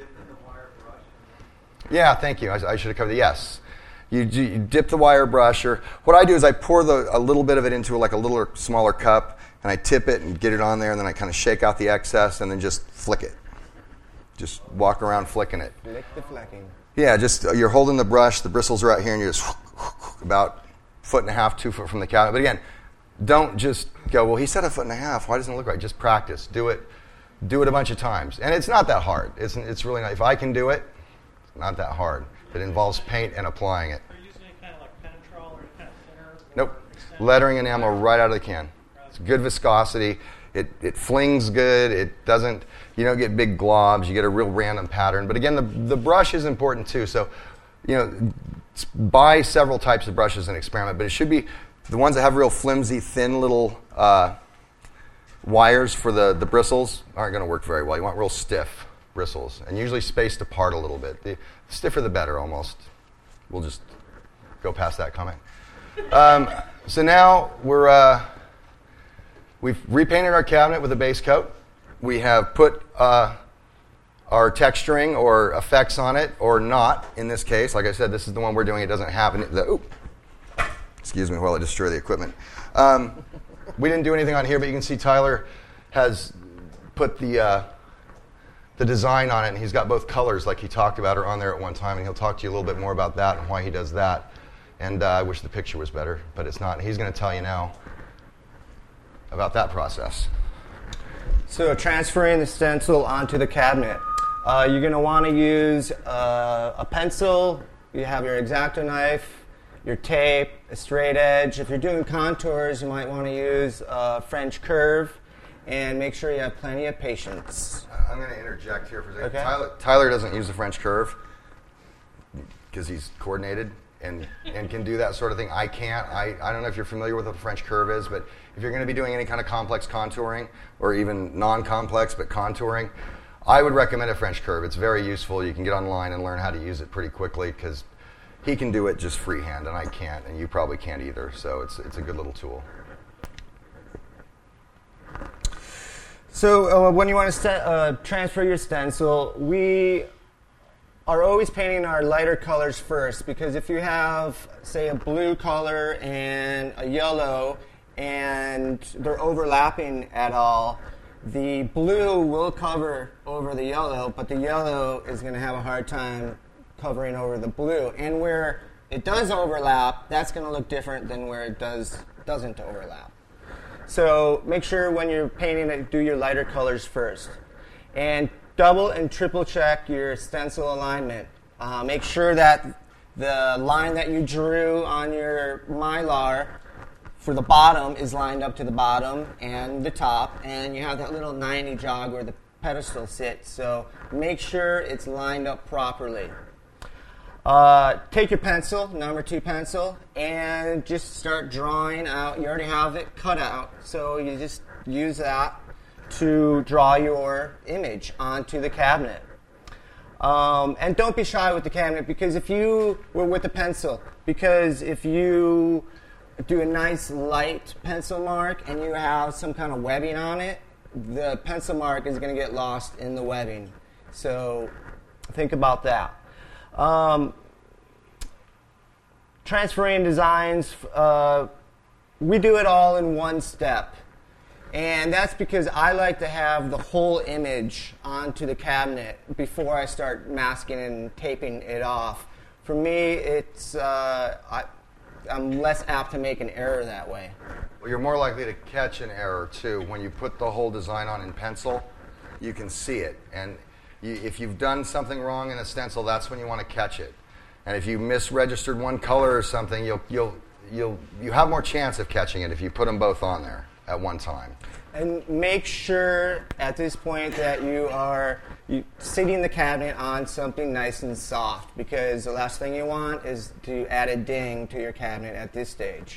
Yeah, thank you. I, I should have covered it. Yes. You, you dip the wire brush, or what I do is I pour the, a little bit of it into like a little smaller cup, and I tip it and get it on there, and then I kind of shake out the excess, and then just flick it. Just walk around flicking it. Lick the flecking. Yeah, just uh, you're holding the brush, the bristles are out here, and you're just about a foot and a half, two foot from the cabinet. But again, don't just go, well, he said a foot and a half. Why doesn't it look right? Just practice. Do it. Do it a bunch of times. And it's not that hard. It's, it's really not. If I can do it, it's not that hard. It involves paint and applying it. Are you using any kind of like Penetrol or any kind of thinner? Nope. Lettering enamel right out of the can. It's good viscosity. It it flings good. It doesn't, you don't get big globs. You get a real random pattern. But again, the the brush is important too. So, you know, buy several types of brushes and experiment. But it should be the ones that have real flimsy, thin little uh, wires for the, the bristles aren't going to work very well. You want real stiff bristles, and usually spaced apart a little bit. The stiffer the better, almost. We'll just go past that comment. Um, so now we're... Uh, We've repainted our cabinet with a base coat. We have put uh, our texturing or effects on it, or not, in this case. Like I said, this is the one we're doing. It doesn't have any... The, ooh, excuse me while I destroy the equipment. Um, we didn't do anything on here, but you can see Tyler has put the uh, the design on it, and he's got both colors, like he talked about, are on there at one time, and he'll talk to you a little bit more about that and why he does that. And uh, I wish the picture was better, but it's not. He's going to tell you now about that process. So transferring the stencil onto the cabinet. Uh, you're going to want to use uh, a pencil. You have your X-Acto knife, your tape, a straight edge. If you're doing contours, you might want to use a French curve, and make sure you have plenty of patience. I'm going to interject here for a second. Okay. Tyler, Tyler doesn't use the French curve because he's coordinated and, and can do that sort of thing. I can't. I, I don't know if you're familiar with what the French curve is, but if you're going to be doing any kind of complex contouring, or even non-complex but contouring, I would recommend a French curve. It's very useful. You can get online and learn how to use it pretty quickly, because he can do it just freehand, and I can't, and you probably can't either. So it's it's a good little tool. So uh, when you want to st- uh, transfer your stencil, we are always painting our lighter colors first, because if you have, say, a blue color and a yellow, and they're overlapping at all, the blue will cover over the yellow, but the yellow is going to have a hard time covering over the blue. And where it does overlap, that's going to look different than where it does doesn't overlap. So make sure when you're painting it, do your lighter colors first. And double and triple check your stencil alignment. Uh, make sure that the line that you drew on your Mylar for the bottom is lined up to the bottom and the top, and you have that little ninety jog where the pedestal sits. So make sure it's lined up properly. Uh, take your pencil, number two pencil, and just start drawing out. You already have it cut out, so you just use that to draw your image onto the cabinet. Um, and don't be shy with the cabinet, because if you were with the pencil, because if you do a nice light pencil mark and you have some kind of webbing on it, the pencil mark is going to get lost in the webbing. So think about that. Um, transferring designs, uh, we do it all in one step. And that's because I like to have the whole image onto the cabinet before I start masking and taping it off. For me, it's uh, I, I'm less apt to make an error that way. Well, you're more likely to catch an error, too. When you put the whole design on in pencil, you can see it. And you, if you've done something wrong in a stencil, that's when you want to catch it. And if you misregistered one color or something, you'll you'll you'll you have more chance of catching it if you put them both on there at one time. And make sure at this point that you are you, sitting the cabinet on something nice and soft, because the last thing you want is to add a ding to your cabinet at this stage.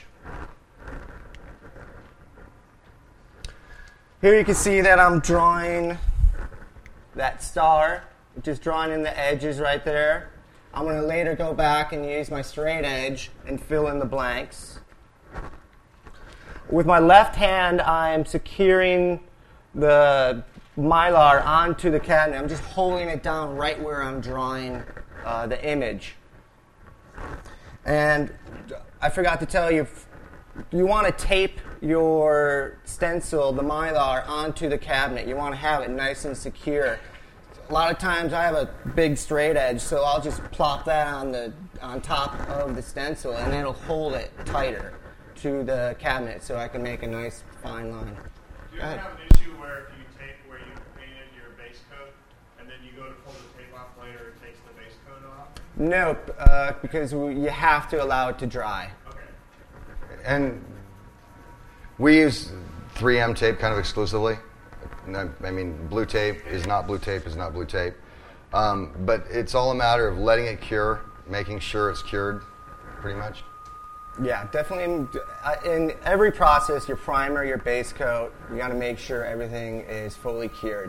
Here you can see that I'm drawing that star, just drawing in the edges right there. I'm going to later go back and use my straight edge and fill in the blanks. With my left hand, I'm securing the Mylar onto the cabinet. I'm just holding it down right where I'm drawing uh, the image. And I forgot to tell you, you want to tape your stencil, the Mylar, onto the cabinet. You want to have it nice and secure. A lot of times I have a big straight edge, so I'll just plop that on the on top of the stencil, and it'll hold it tighter to the cabinet, so I can make a nice fine line. Do you ever have an issue where if you tape where you painted your base coat, and then you go to pull the tape off later, it takes the base coat off? Nope, uh, because we, you have to allow it to dry. Okay. And we use three M tape kind of exclusively. No, I mean, blue tape is not blue tape is not blue tape. Um, but it's all a matter of letting it cure, making sure it's cured, pretty much. Yeah, definitely. In, uh, in every process, your primer, your base coat, you got to make sure everything is fully cured.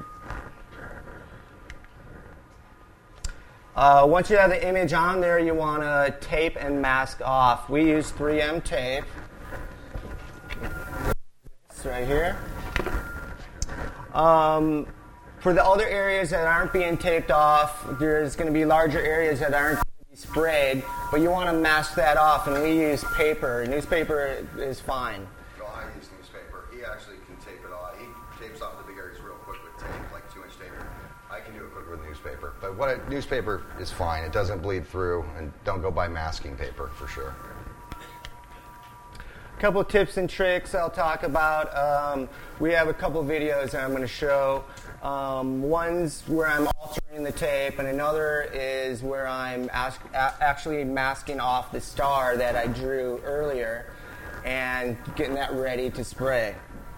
Uh, once you have the image on there, you want to tape and mask off. We use three M tape. It's right here. Um, for the other areas that aren't being taped off, there's going to be larger areas that aren't sprayed, but you want to mask that off, and we use paper. Newspaper is fine. Well, I use newspaper. He actually can tape it off. He tapes off the big areas real quick with tape, like two-inch tape. I can do it quicker with newspaper. But what a, newspaper is fine. It doesn't bleed through, and don't go buy masking paper for sure. A couple of tips and tricks I'll talk about. Um, we have a couple of videos that I'm going to show. Um, one's where I'm altering the tape, and another is where I'm ask, a- actually masking off the star that I drew earlier and getting that ready to spray.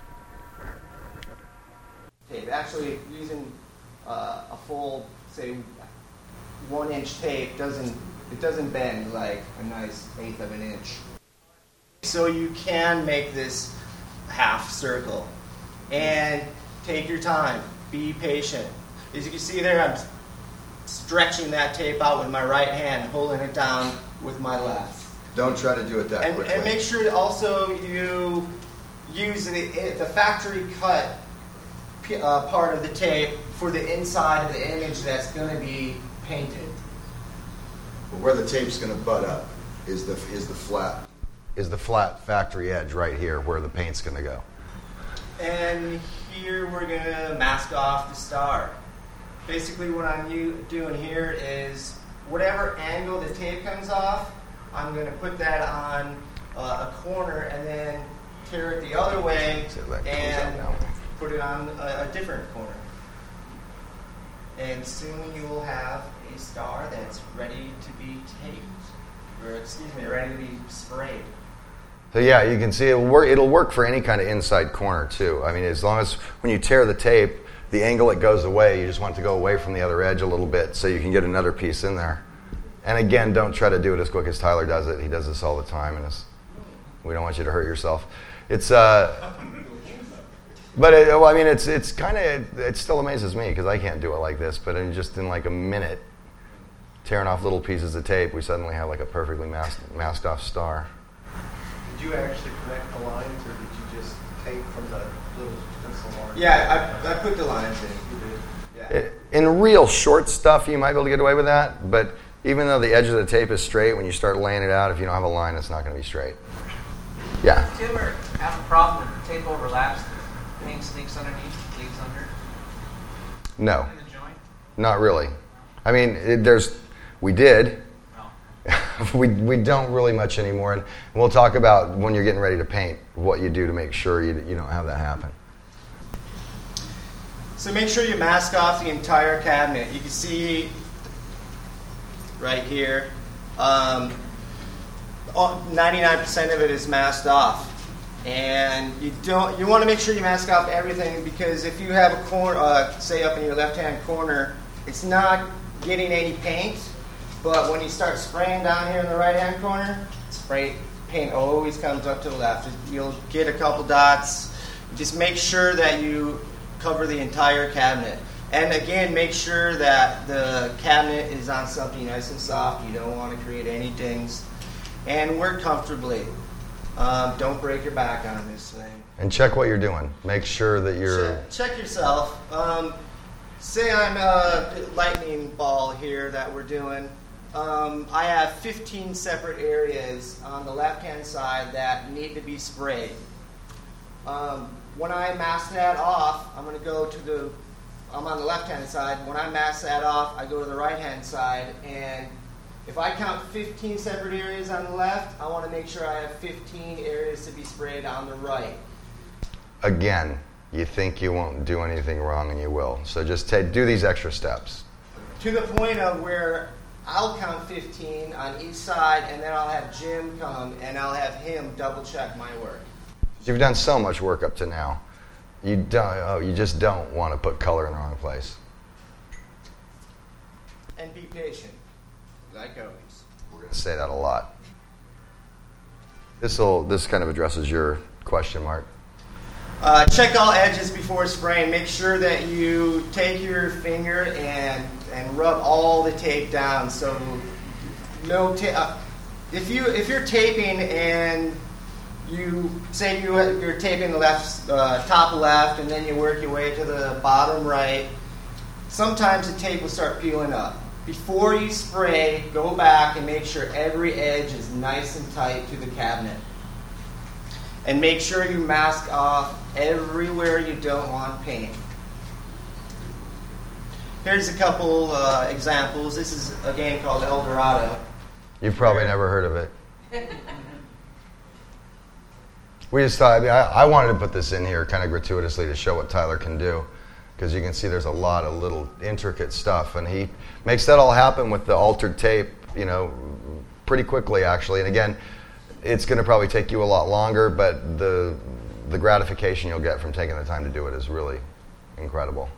Tape. Actually, using uh, a full, say, one-inch tape doesn't it doesn't bend like a nice eighth of an inch. So you can make this half circle, and take your time. Be patient. As you can see there, I'm stretching that tape out with my right hand, holding it down with my left. Don't try to do it that And, quickly. and make sure also you use the, the factory cut uh, part of the tape for the inside of the image that's going to be painted. Where the tape's going to butt up is the is the flat is the flat factory edge right here where the paint's going to go. And here we're going to mask off the star. Basically what I'm u- doing here is whatever angle the tape comes off, I'm going to put that on uh, a corner and then tear it the other way So that comes and out now. put it on a, a different corner. And soon you will have a star that's ready to be taped, or excuse me, ready to be sprayed. So yeah, you can see it'll work, it'll work for any kind of inside corner too. I mean, as long as when you tear the tape, the angle it goes away, you just want it to go away from the other edge a little bit so you can get another piece in there. And again, don't try to do it as quick as Tyler does it. He does this all the time, and it's, we don't want you to hurt yourself. It's, uh, but it, well, I mean, it's it's kind of it still amazes me because I can't do it like this. But in just in like a minute, tearing off little pieces of tape, we suddenly have like a perfectly masked, masked off star. Did you actually connect the lines, or did you just tape from the little pencil mark? Yeah, I, I put the lines in. You did. Yeah. It, in real short stuff, you might be able to get away with that. But even though the edge of the tape is straight, when you start laying it out, if you don't have a line, it's not going to be straight. Yeah. Do you ever have a problem when the tape overlaps, the paint sneaks underneath, leaves under? No, In the joint? not really. I mean, it, there's we did. No. we we don't really much anymore, and we'll talk about when you're getting ready to paint what you do to make sure you you don't have that happen. So make sure you mask off the entire cabinet. You can see right here, um, ninety-nine percent of it is masked off. And you don't. You want to make sure you mask off everything, because if you have a corner, uh, say up in your left-hand corner, it's not getting any paint. But when you start spraying down here in the right-hand corner, spray paint always comes up to the left. You'll get a couple dots. Just make sure that you cover the entire cabinet. And again, make sure that the cabinet is on something nice and soft. You don't want to create any dings. And work comfortably. Um, don't break your back on this thing. And check what you're doing. Make sure that you're. Check, check yourself. Um, say I'm a lightning ball here that we're doing. um, I have fifteen separate areas on the left-hand side that need to be sprayed. Um, when I mask that off, I'm going to go to the, I'm on the left-hand side. When I mask that off, I go to the right-hand side. And if I count fifteen separate areas on the left, I want to make sure I have fifteen areas to be sprayed on the right. Again, you think you won't do anything wrong, and you will. So just ta- do these extra steps. To the point of where I'll count fifteen on each side, and then I'll have Jim come, and I'll have him double-check my work. You've done so much work up to now. You don't. Oh, you just don't want to put color in the wrong place. And be patient, like always. We're going to say that a lot. This will. This kind of addresses your question, Mark. Uh, check all edges before spraying. Make sure that you take your finger and and rub all the tape down. So no ta- uh, if you if you're taping and you say you you're taping the left uh, top left and then you work your way to the bottom right, sometimes the tape will start peeling up. Before you spray, go back and make sure every edge is nice and tight to the cabinet. And make sure you mask off everywhere you don't want paint. Here's a couple uh, examples. This is a game called El Dorado. You've probably never heard of it. We just thought, I mean, I, I wanted to put this in here kind of gratuitously to show what Tyler can do, because you can see there's a lot of little intricate stuff, and he makes that all happen with the altered tape, you know, pretty quickly actually. And again, it's going to probably take you a lot longer, but the the gratification you'll get from taking the time to do it is really incredible.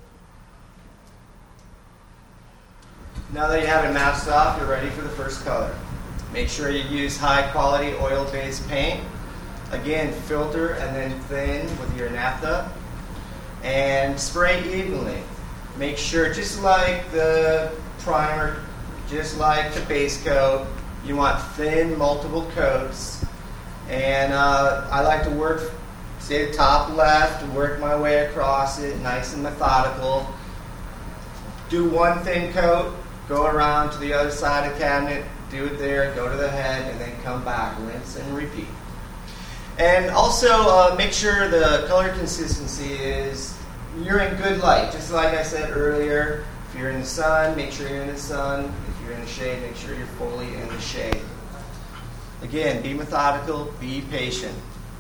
Now that you have it masked off, you're ready for the first color. Make sure you use high quality oil-based paint. Again, filter and then thin with your naphtha. And spray evenly. Make sure, just like the primer, just like the base coat, you want thin, multiple coats. And uh, I like to work, say, top left, work my way across it, nice and methodical. Do one thin coat, go around to the other side of the cabinet, do it there, go to the head, and then come back, rinse and repeat. And also uh, make sure the color consistency is, you're in good light. Just like I said earlier, if you're in the sun, make sure you're in the sun. If you're in the shade, make sure you're fully in the shade. Again, be methodical, be patient.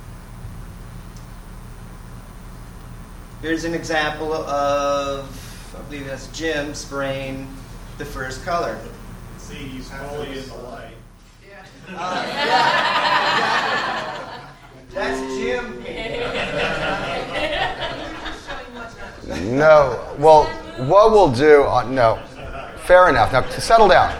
Here's an example of, I believe that's Jim spraying the first color. See, he's fully in the light. Uh, yeah. That's Jim. No. Well, what we'll do, uh, no. Fair enough. Now, settle down.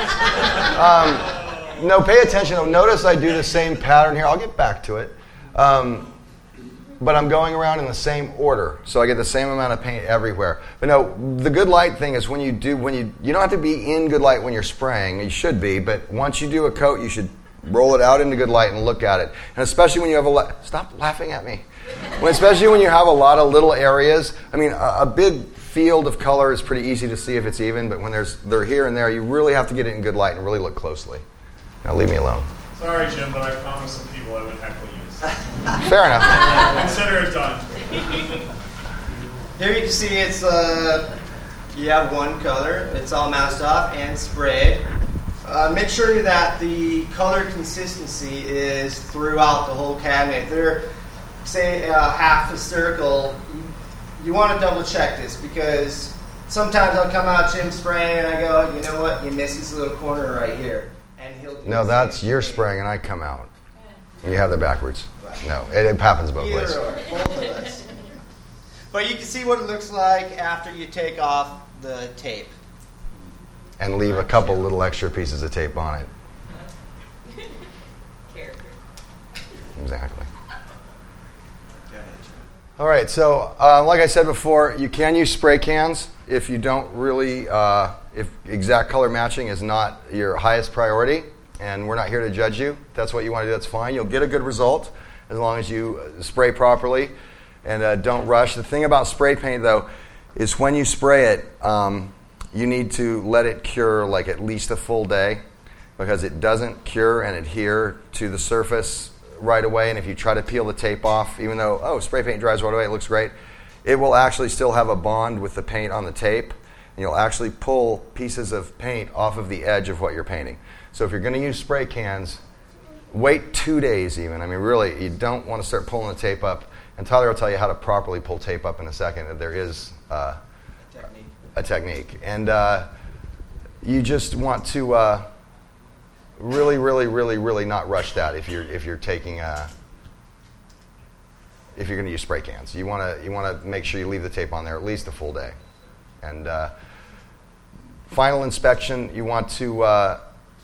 Um, no, pay attention. Notice I do the same pattern here. I'll get back to it. Um, but I'm going around in the same order, so I get the same amount of paint everywhere. But no, the good light thing is when you do, when you, you don't have to be in good light when you're spraying. You should be, but once you do a coat, you should roll it out into good light and look at it. And especially when you have a lot, stop laughing at me. When, especially when you have a lot of little areas. I mean, a, a big field of color is pretty easy to see if it's even, but when there's they're here and there, you really have to get it in good light and really look closely. Now leave me alone. Sorry, Jim, but I promised some people I would heckle you. Fair enough. Consider it done. Here you can see it's uh, you have one color. It's all masked off and sprayed. Uh, make sure that the color consistency is throughout the whole cabinet. If they're, say, uh, half a circle, you, you want to double check this, because sometimes I'll come out Jim spraying and I go, you know what, you missed this little corner right here. And he'll do No, the that's same you're thing. spraying and I come out. And you have that backwards. No, it, it happens both ways. Either or, both of us. But you can see what it looks like after you take off the tape. And leave a couple little extra pieces of tape on it. Exactly. All right, so uh, like I said before, you can use spray cans if you don't really, uh, if exact color matching is not your highest priority, and we're not here to judge you. If that's what you want to do, that's fine. You'll get a good result as long as you spray properly and uh, don't rush. The thing about spray paint, though, is when you spray it, um, you need to let it cure like at least a full day, because it doesn't cure and adhere to the surface right away. And if you try to peel the tape off, even though, oh, spray paint dries right away, it looks great, it will actually still have a bond with the paint on the tape. And you'll actually pull pieces of paint off of the edge of what you're painting. So if you're going to use spray cans, wait two days even. I mean, really, you don't want to start pulling the tape up. And Tyler will tell you how to properly pull tape up in a second. There is uh, Technique. a technique. And uh, you just want to uh, really, really, really, really not rush that if you're if you're taking uh, if you're going to use spray cans. You want to you want to make sure you leave the tape on there at least a full day. And uh, final inspection, you want to uh,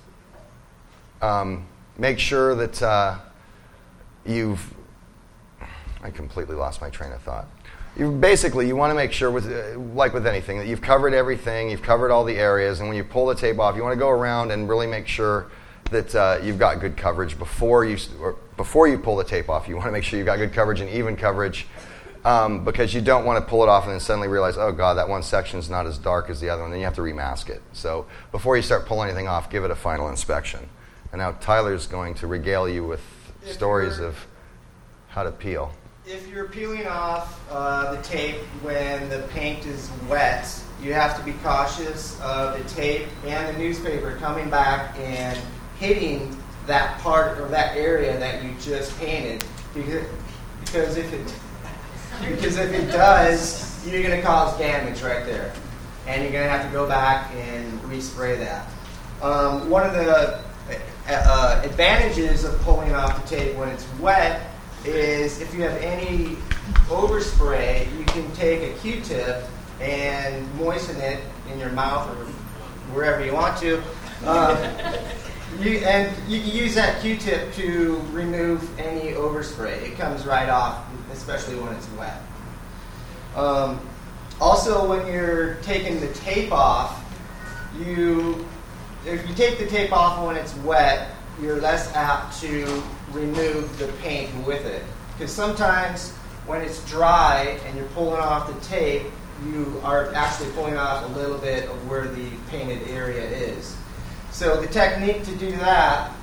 um, make sure that uh, you've. I completely lost my train of thought. You basically, you want to make sure, with uh, like with anything, that you've covered everything, you've covered all the areas, and when you pull the tape off, you want to go around and really make sure that uh, you've got good coverage before you or before you pull the tape off. You want to make sure you've got good coverage and even coverage, um, because you don't want to pull it off and then suddenly realize, oh God, that one section's not as dark as the other one. Then you have to remask it. So before you start pulling anything off, give it a final inspection. And now Tyler's going to regale you with If stories you're- of how to peel. If you're peeling off uh, the tape when the paint is wet, you have to be cautious of the tape and the newspaper coming back and hitting that part or that area that you just painted, because because if it because if it does, you're going to cause damage right there, and you're going to have to go back and respray that. Um, one of the uh, advantages of pulling off the tape when it's wet is if you have any overspray, you can take a Q-tip and moisten it in your mouth or wherever you want to. Um, you, and you can use that Q-tip to remove any overspray. It comes right off, especially when it's wet. Um, also, when you're taking the tape off, you if you take the tape off when it's wet, you're less apt to remove the paint with it. Because sometimes when it's dry and you're pulling off the tape, you are actually pulling off a little bit of where the painted area is. So the technique to do that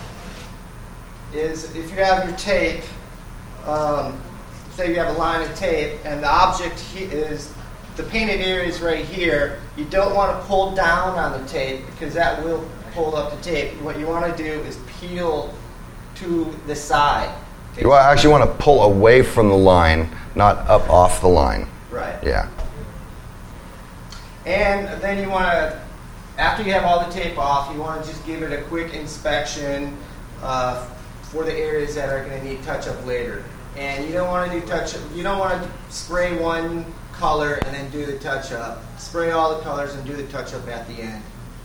is, if you have your tape, um, say you have a line of tape and the object he- is, the painted area is right here, you don't want to pull down on the tape because that will pull up the tape. What you want to do is peel to the side. Okay? You actually want to pull away from the line, not up off the line. Right. Yeah. And then you want to, after you have all the tape off, you want to just give it a quick inspection uh, for the areas that are going to need touch-up later. And you don't want to do touch-up, you don't want to spray one color and then do the touch-up. Spray all the colors and do the touch-up at the end.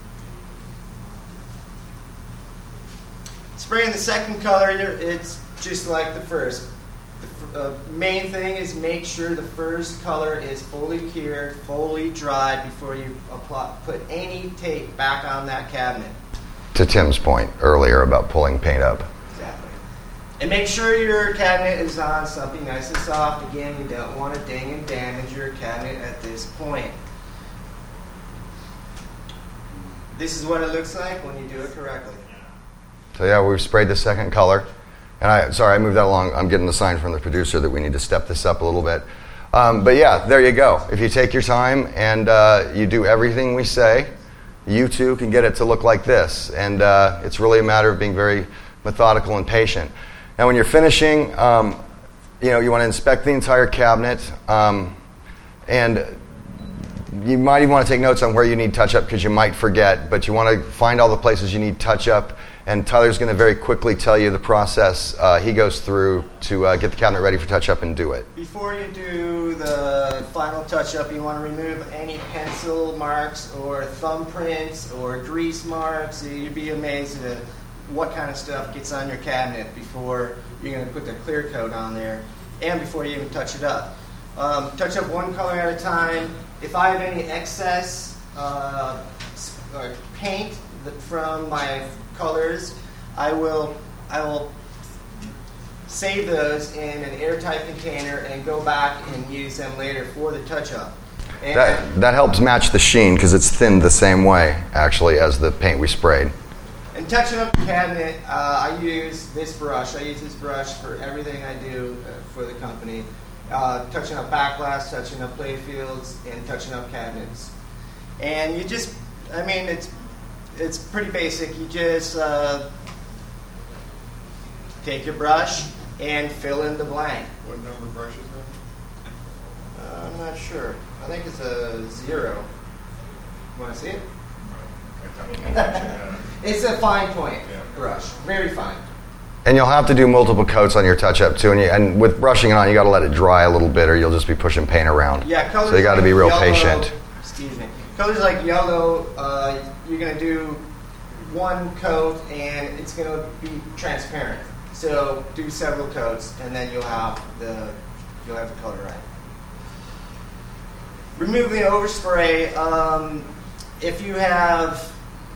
Spraying the second color, it's just like the first. The uh, main thing is make sure the first color is fully cured, fully dried before you apply, put any tape back on that cabinet. To Tim's point earlier about pulling paint up. Exactly. And make sure your cabinet is on something nice and soft. Again, you don't want to ding and damage your cabinet at this point. This is what it looks like when you do it correctly. So yeah, we've sprayed the second color. And I, sorry, I moved that along. I'm getting the sign from the producer that we need to step this up a little bit. Um, but yeah, there you go. If you take your time and uh, you do everything we say, you too can get it to look like this. And uh, it's really a matter of being very methodical and patient. Now, when you're finishing, um, you know, you want to inspect the entire cabinet, um, and you might even want to take notes on where you need touch-up because you might forget. But you want to find all the places you need touch-up. And Tyler's going to very quickly tell you the process uh, he goes through to uh, get the cabinet ready for touch-up and do it. Before you do the final touch-up, you want to remove any pencil marks or thumbprints or grease marks. You'd be amazed at what kind of stuff gets on your cabinet before you're going to put the clear coat on there and before you even touch it up. Um, touch up one color at a time. If I have any excess uh, paint from my colors, I will I will save those in an airtight container and go back and use them later for the touch-up. And That, that helps match the sheen because it's thinned the same way, actually, as the paint we sprayed. And touching up the cabinet, uh, I use this brush. I use this brush for everything I do uh, for the company. Uh, touching up backglass, touching up play fields, and touching up cabinets. And you just, I mean, it's it's pretty basic. You just uh, take your brush and fill in the blank. What number brush is that? Uh, I'm not sure. I think it's a zero. You want to see it? It's a fine point brush, very fine. And you'll have to do multiple coats on your touch-up too. And, you, and with brushing it on, you got to let it dry a little bit, or you'll just be pushing paint around. Yeah, colors so you got to like be real yellow, patient. Excuse me. Colors like yellow, uh, you're gonna do one coat, and it's gonna be transparent. So do several coats, and then you'll have the you'll have the color right. Removing overspray. Um, if you have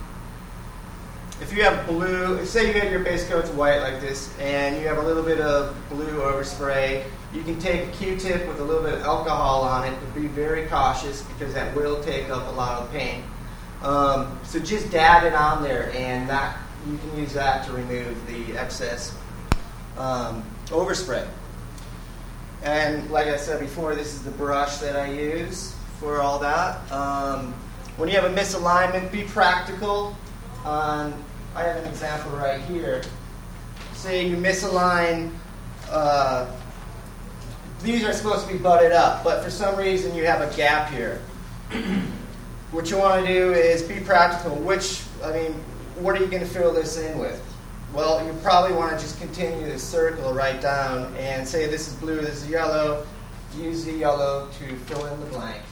If you have blue, say you have your base coat's white like this, and you have a little bit of blue overspray, you can take a Q-tip with a little bit of alcohol on it, but be very cautious because that will take up a lot of paint. Um, so just dab it on there, and that you can use that to remove the excess um, overspray. And like I said before, this is the brush that I use for all that. Um, when you have a misalignment, be practical. On, I have an example right here. Say you misalign, uh, these are supposed to be butted up, but for some reason you have a gap here. What you want to do is be practical. Which, I mean, what are you going to fill this in with? Well, you probably want to just continue this circle right down and say this is blue, this is yellow. Use the yellow to fill in the blank.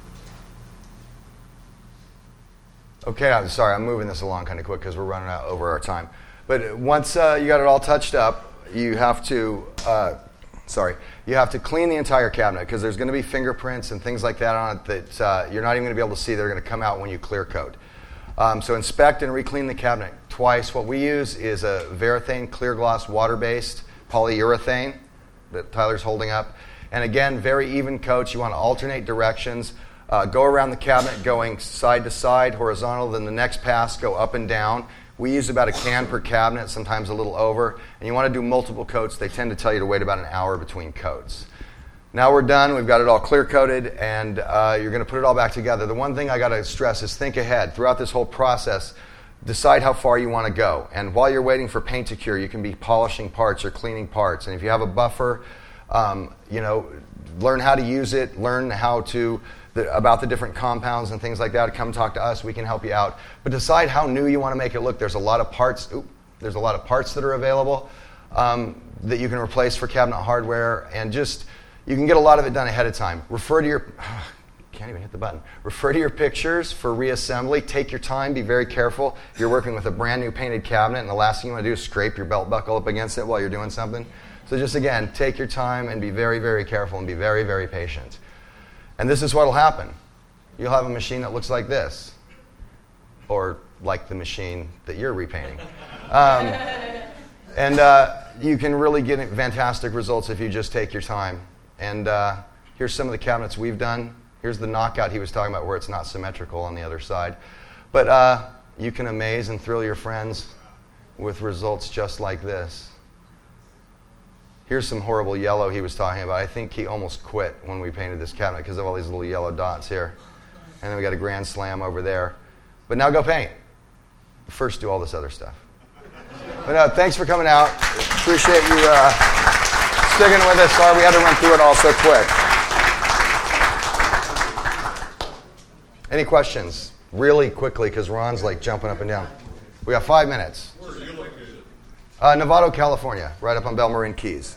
Okay, I'm sorry, I'm moving this along kind of quick because we're running out over our time. But once uh, you got it all touched up, you have to, uh, sorry, you have to clean the entire cabinet because there's going to be fingerprints and things like that on it that uh, you're not even going to be able to see. They're going to come out when you clear coat. Um, so inspect and re-clean the cabinet twice. What we use is a Varathane clear gloss water-based polyurethane that Tyler's holding up. And again, very even coats. You want to alternate directions. Uh, go around the cabinet going side to side, horizontal, then the next pass, go up and down. We use about a can per cabinet, sometimes a little over. And you want to do multiple coats. They tend to tell you to wait about an hour between coats. Now we're done. We've got it all clear coated, and uh, you're going to put it all back together. The one thing I got to stress is think ahead. Throughout this whole process, decide how far you want to go. And while you're waiting for paint to cure, you can be polishing parts or cleaning parts. And if you have a buffer, um, you know, learn how to use it, learn how to... The, about the different compounds and things like that. Come talk to us. We can help you out. But decide how new you want to make it look. There's a lot of parts. Oop, there's a lot of parts that are available um, that you can replace for cabinet hardware, and just you can get a lot of it done ahead of time. Refer to your can't even hit the button. Refer to your pictures for reassembly. Take your time. Be very careful. You're working with a brand new painted cabinet, and the last thing you want to do is scrape your belt buckle up against it while you're doing something. So just again, take your time and be very, very careful and be very, very patient. And this is what will happen. You'll have a machine that looks like this, or like the machine that you're repainting. Um, and uh, you can really get fantastic results if you just take your time. And uh, here's some of the cabinets we've done. Here's the knockout he was talking about where it's not symmetrical on the other side. But uh, you can amaze and thrill your friends with results just like this. Here's some horrible yellow he was talking about. I think he almost quit when we painted this cabinet because of all these little yellow dots here. And then we got a grand slam over there. But now go paint. First do all this other stuff. But no, thanks for coming out. Appreciate you uh, sticking with us. Sorry we had to run through it all so quick. Any questions? Really quickly, because Ron's like jumping up and down. We got five minutes. Where are you located? Uh, Novato, California, right up on Belmarin Keys.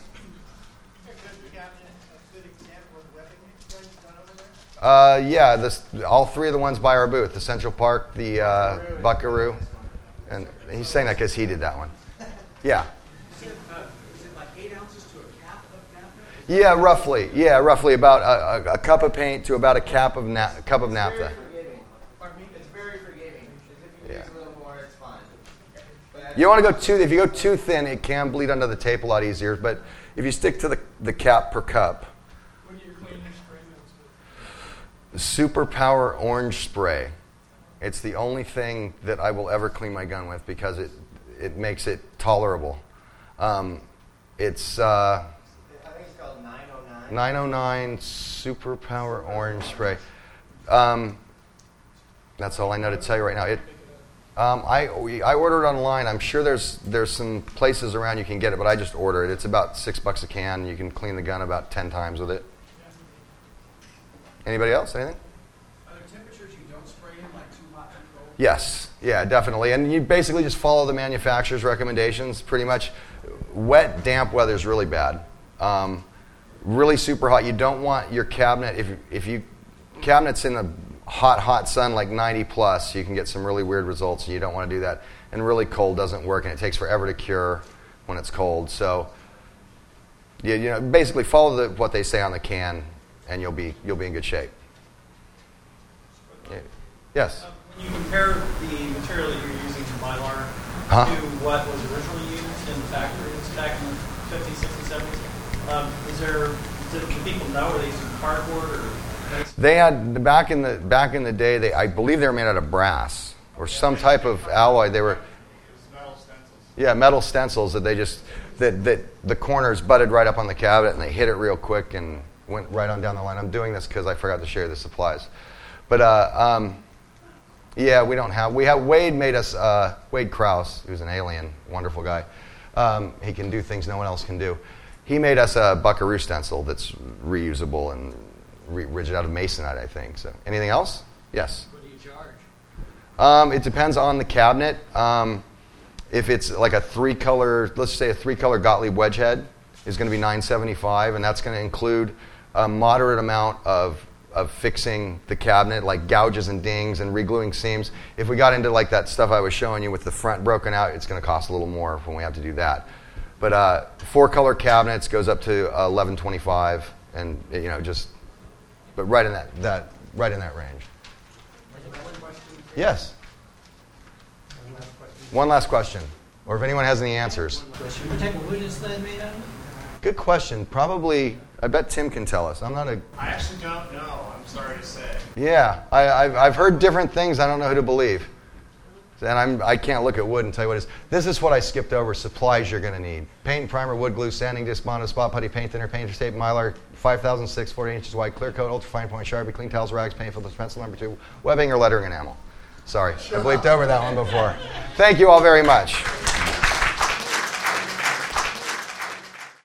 Uh, yeah, this, all three of the ones by our booth, the Central Park, the uh, Buckaroo, and he's saying that because he did that one. Yeah. Is it, uh, is it like eight ounces to a cap of naphtha? Yeah, roughly. Yeah, roughly about a, a, a cup of paint to about a cap of na- cup of It's naphtha. very forgiving. Pardon me? It's very forgiving. If you Yeah. use a little more, it's fine. But You don't want to go too. If you go too thin, it can bleed under the tape a lot easier. But if you stick to the the cap per cup. When you clean your spray notes? Superpower Orange Spray. It's the only thing that I will ever clean my gun with because it it makes it tolerable. Um, it's uh, I think it's called nine oh nine. nine oh nine Superpower Orange Spray. Um, that's all I know to tell you right now. It, um, I we, I ordered it online. I'm sure there's there's some places around you can get it, but I just order it. It's about six bucks a can. You can clean the gun about ten times with it. Anybody else? Anything? Are there temperatures you don't spray in, like too hot, too cold? Yes. Yeah, definitely. And you basically just follow the manufacturer's recommendations. Pretty much, wet, damp weather is really bad. Um, really super hot. You don't want your cabinet, if if you cabinets in the hot, hot sun like ninety plus, you can get some really weird results, and you don't want to do that. And really cold doesn't work, and it takes forever to cure when it's cold. So, you, you know, basically follow the, what they say on the can, and you'll be you'll be in good shape. Yeah. Yes. Uh, when you compare the material that you're using in Mylar Huh? to what was originally used in the factories back in the fifties, sixties, seventies, um, is there, did the people know, were they using cardboard or? They had back in the back in the day. They I believe they were made out of brass or some type of alloy. They were Metal stencils. yeah metal stencils that they just that that the corners butted right up on the cabinet and they hit it real quick and went right on down the line. I'm doing this because I forgot to share the supplies, but uh, um, yeah, we don't have we have Wade made us uh, Wade Krause, who's an alien, wonderful guy. Um, he can do things no one else can do. He made us a Buckaroo stencil that's reusable and Re- rigid out of masonite, I think. So, anything else? Yes. What do you charge? Um, it depends on the cabinet. Um, if it's like a three-color, let's say a three-color Gottlieb wedge head, is going to be nine seventy-five, and that's going to include a moderate amount of of fixing the cabinet, like gouges and dings and regluing seams. If we got into like that stuff I was showing you with the front broken out, it's going to cost a little more when we have to do that. But uh, four-color cabinets goes up to eleven twenty-five, and you know just. But right in that, that right in that range. Yes. One last question, or if anyone has any answers. What type of wood is that made out of? Good question. Probably, I bet Tim can tell us. I'm not a. I actually don't know. I'm sorry to say. Yeah, I, I've I've heard different things. I don't know who to believe. And I'm I can't look at wood and tell you what it is. This is what I skipped over. Supplies you're going to need: paint, primer, wood glue, sanding disc, mono, spot putty, paint thinner, painter's tape, Mylar, five thousand six, forty inches wide, clear coat, ultra fine point, Sharpie, clean towels, rags, paint filters, pencil number two, webbing or lettering enamel. Sorry, I bleeped over that one before. Thank you all very much.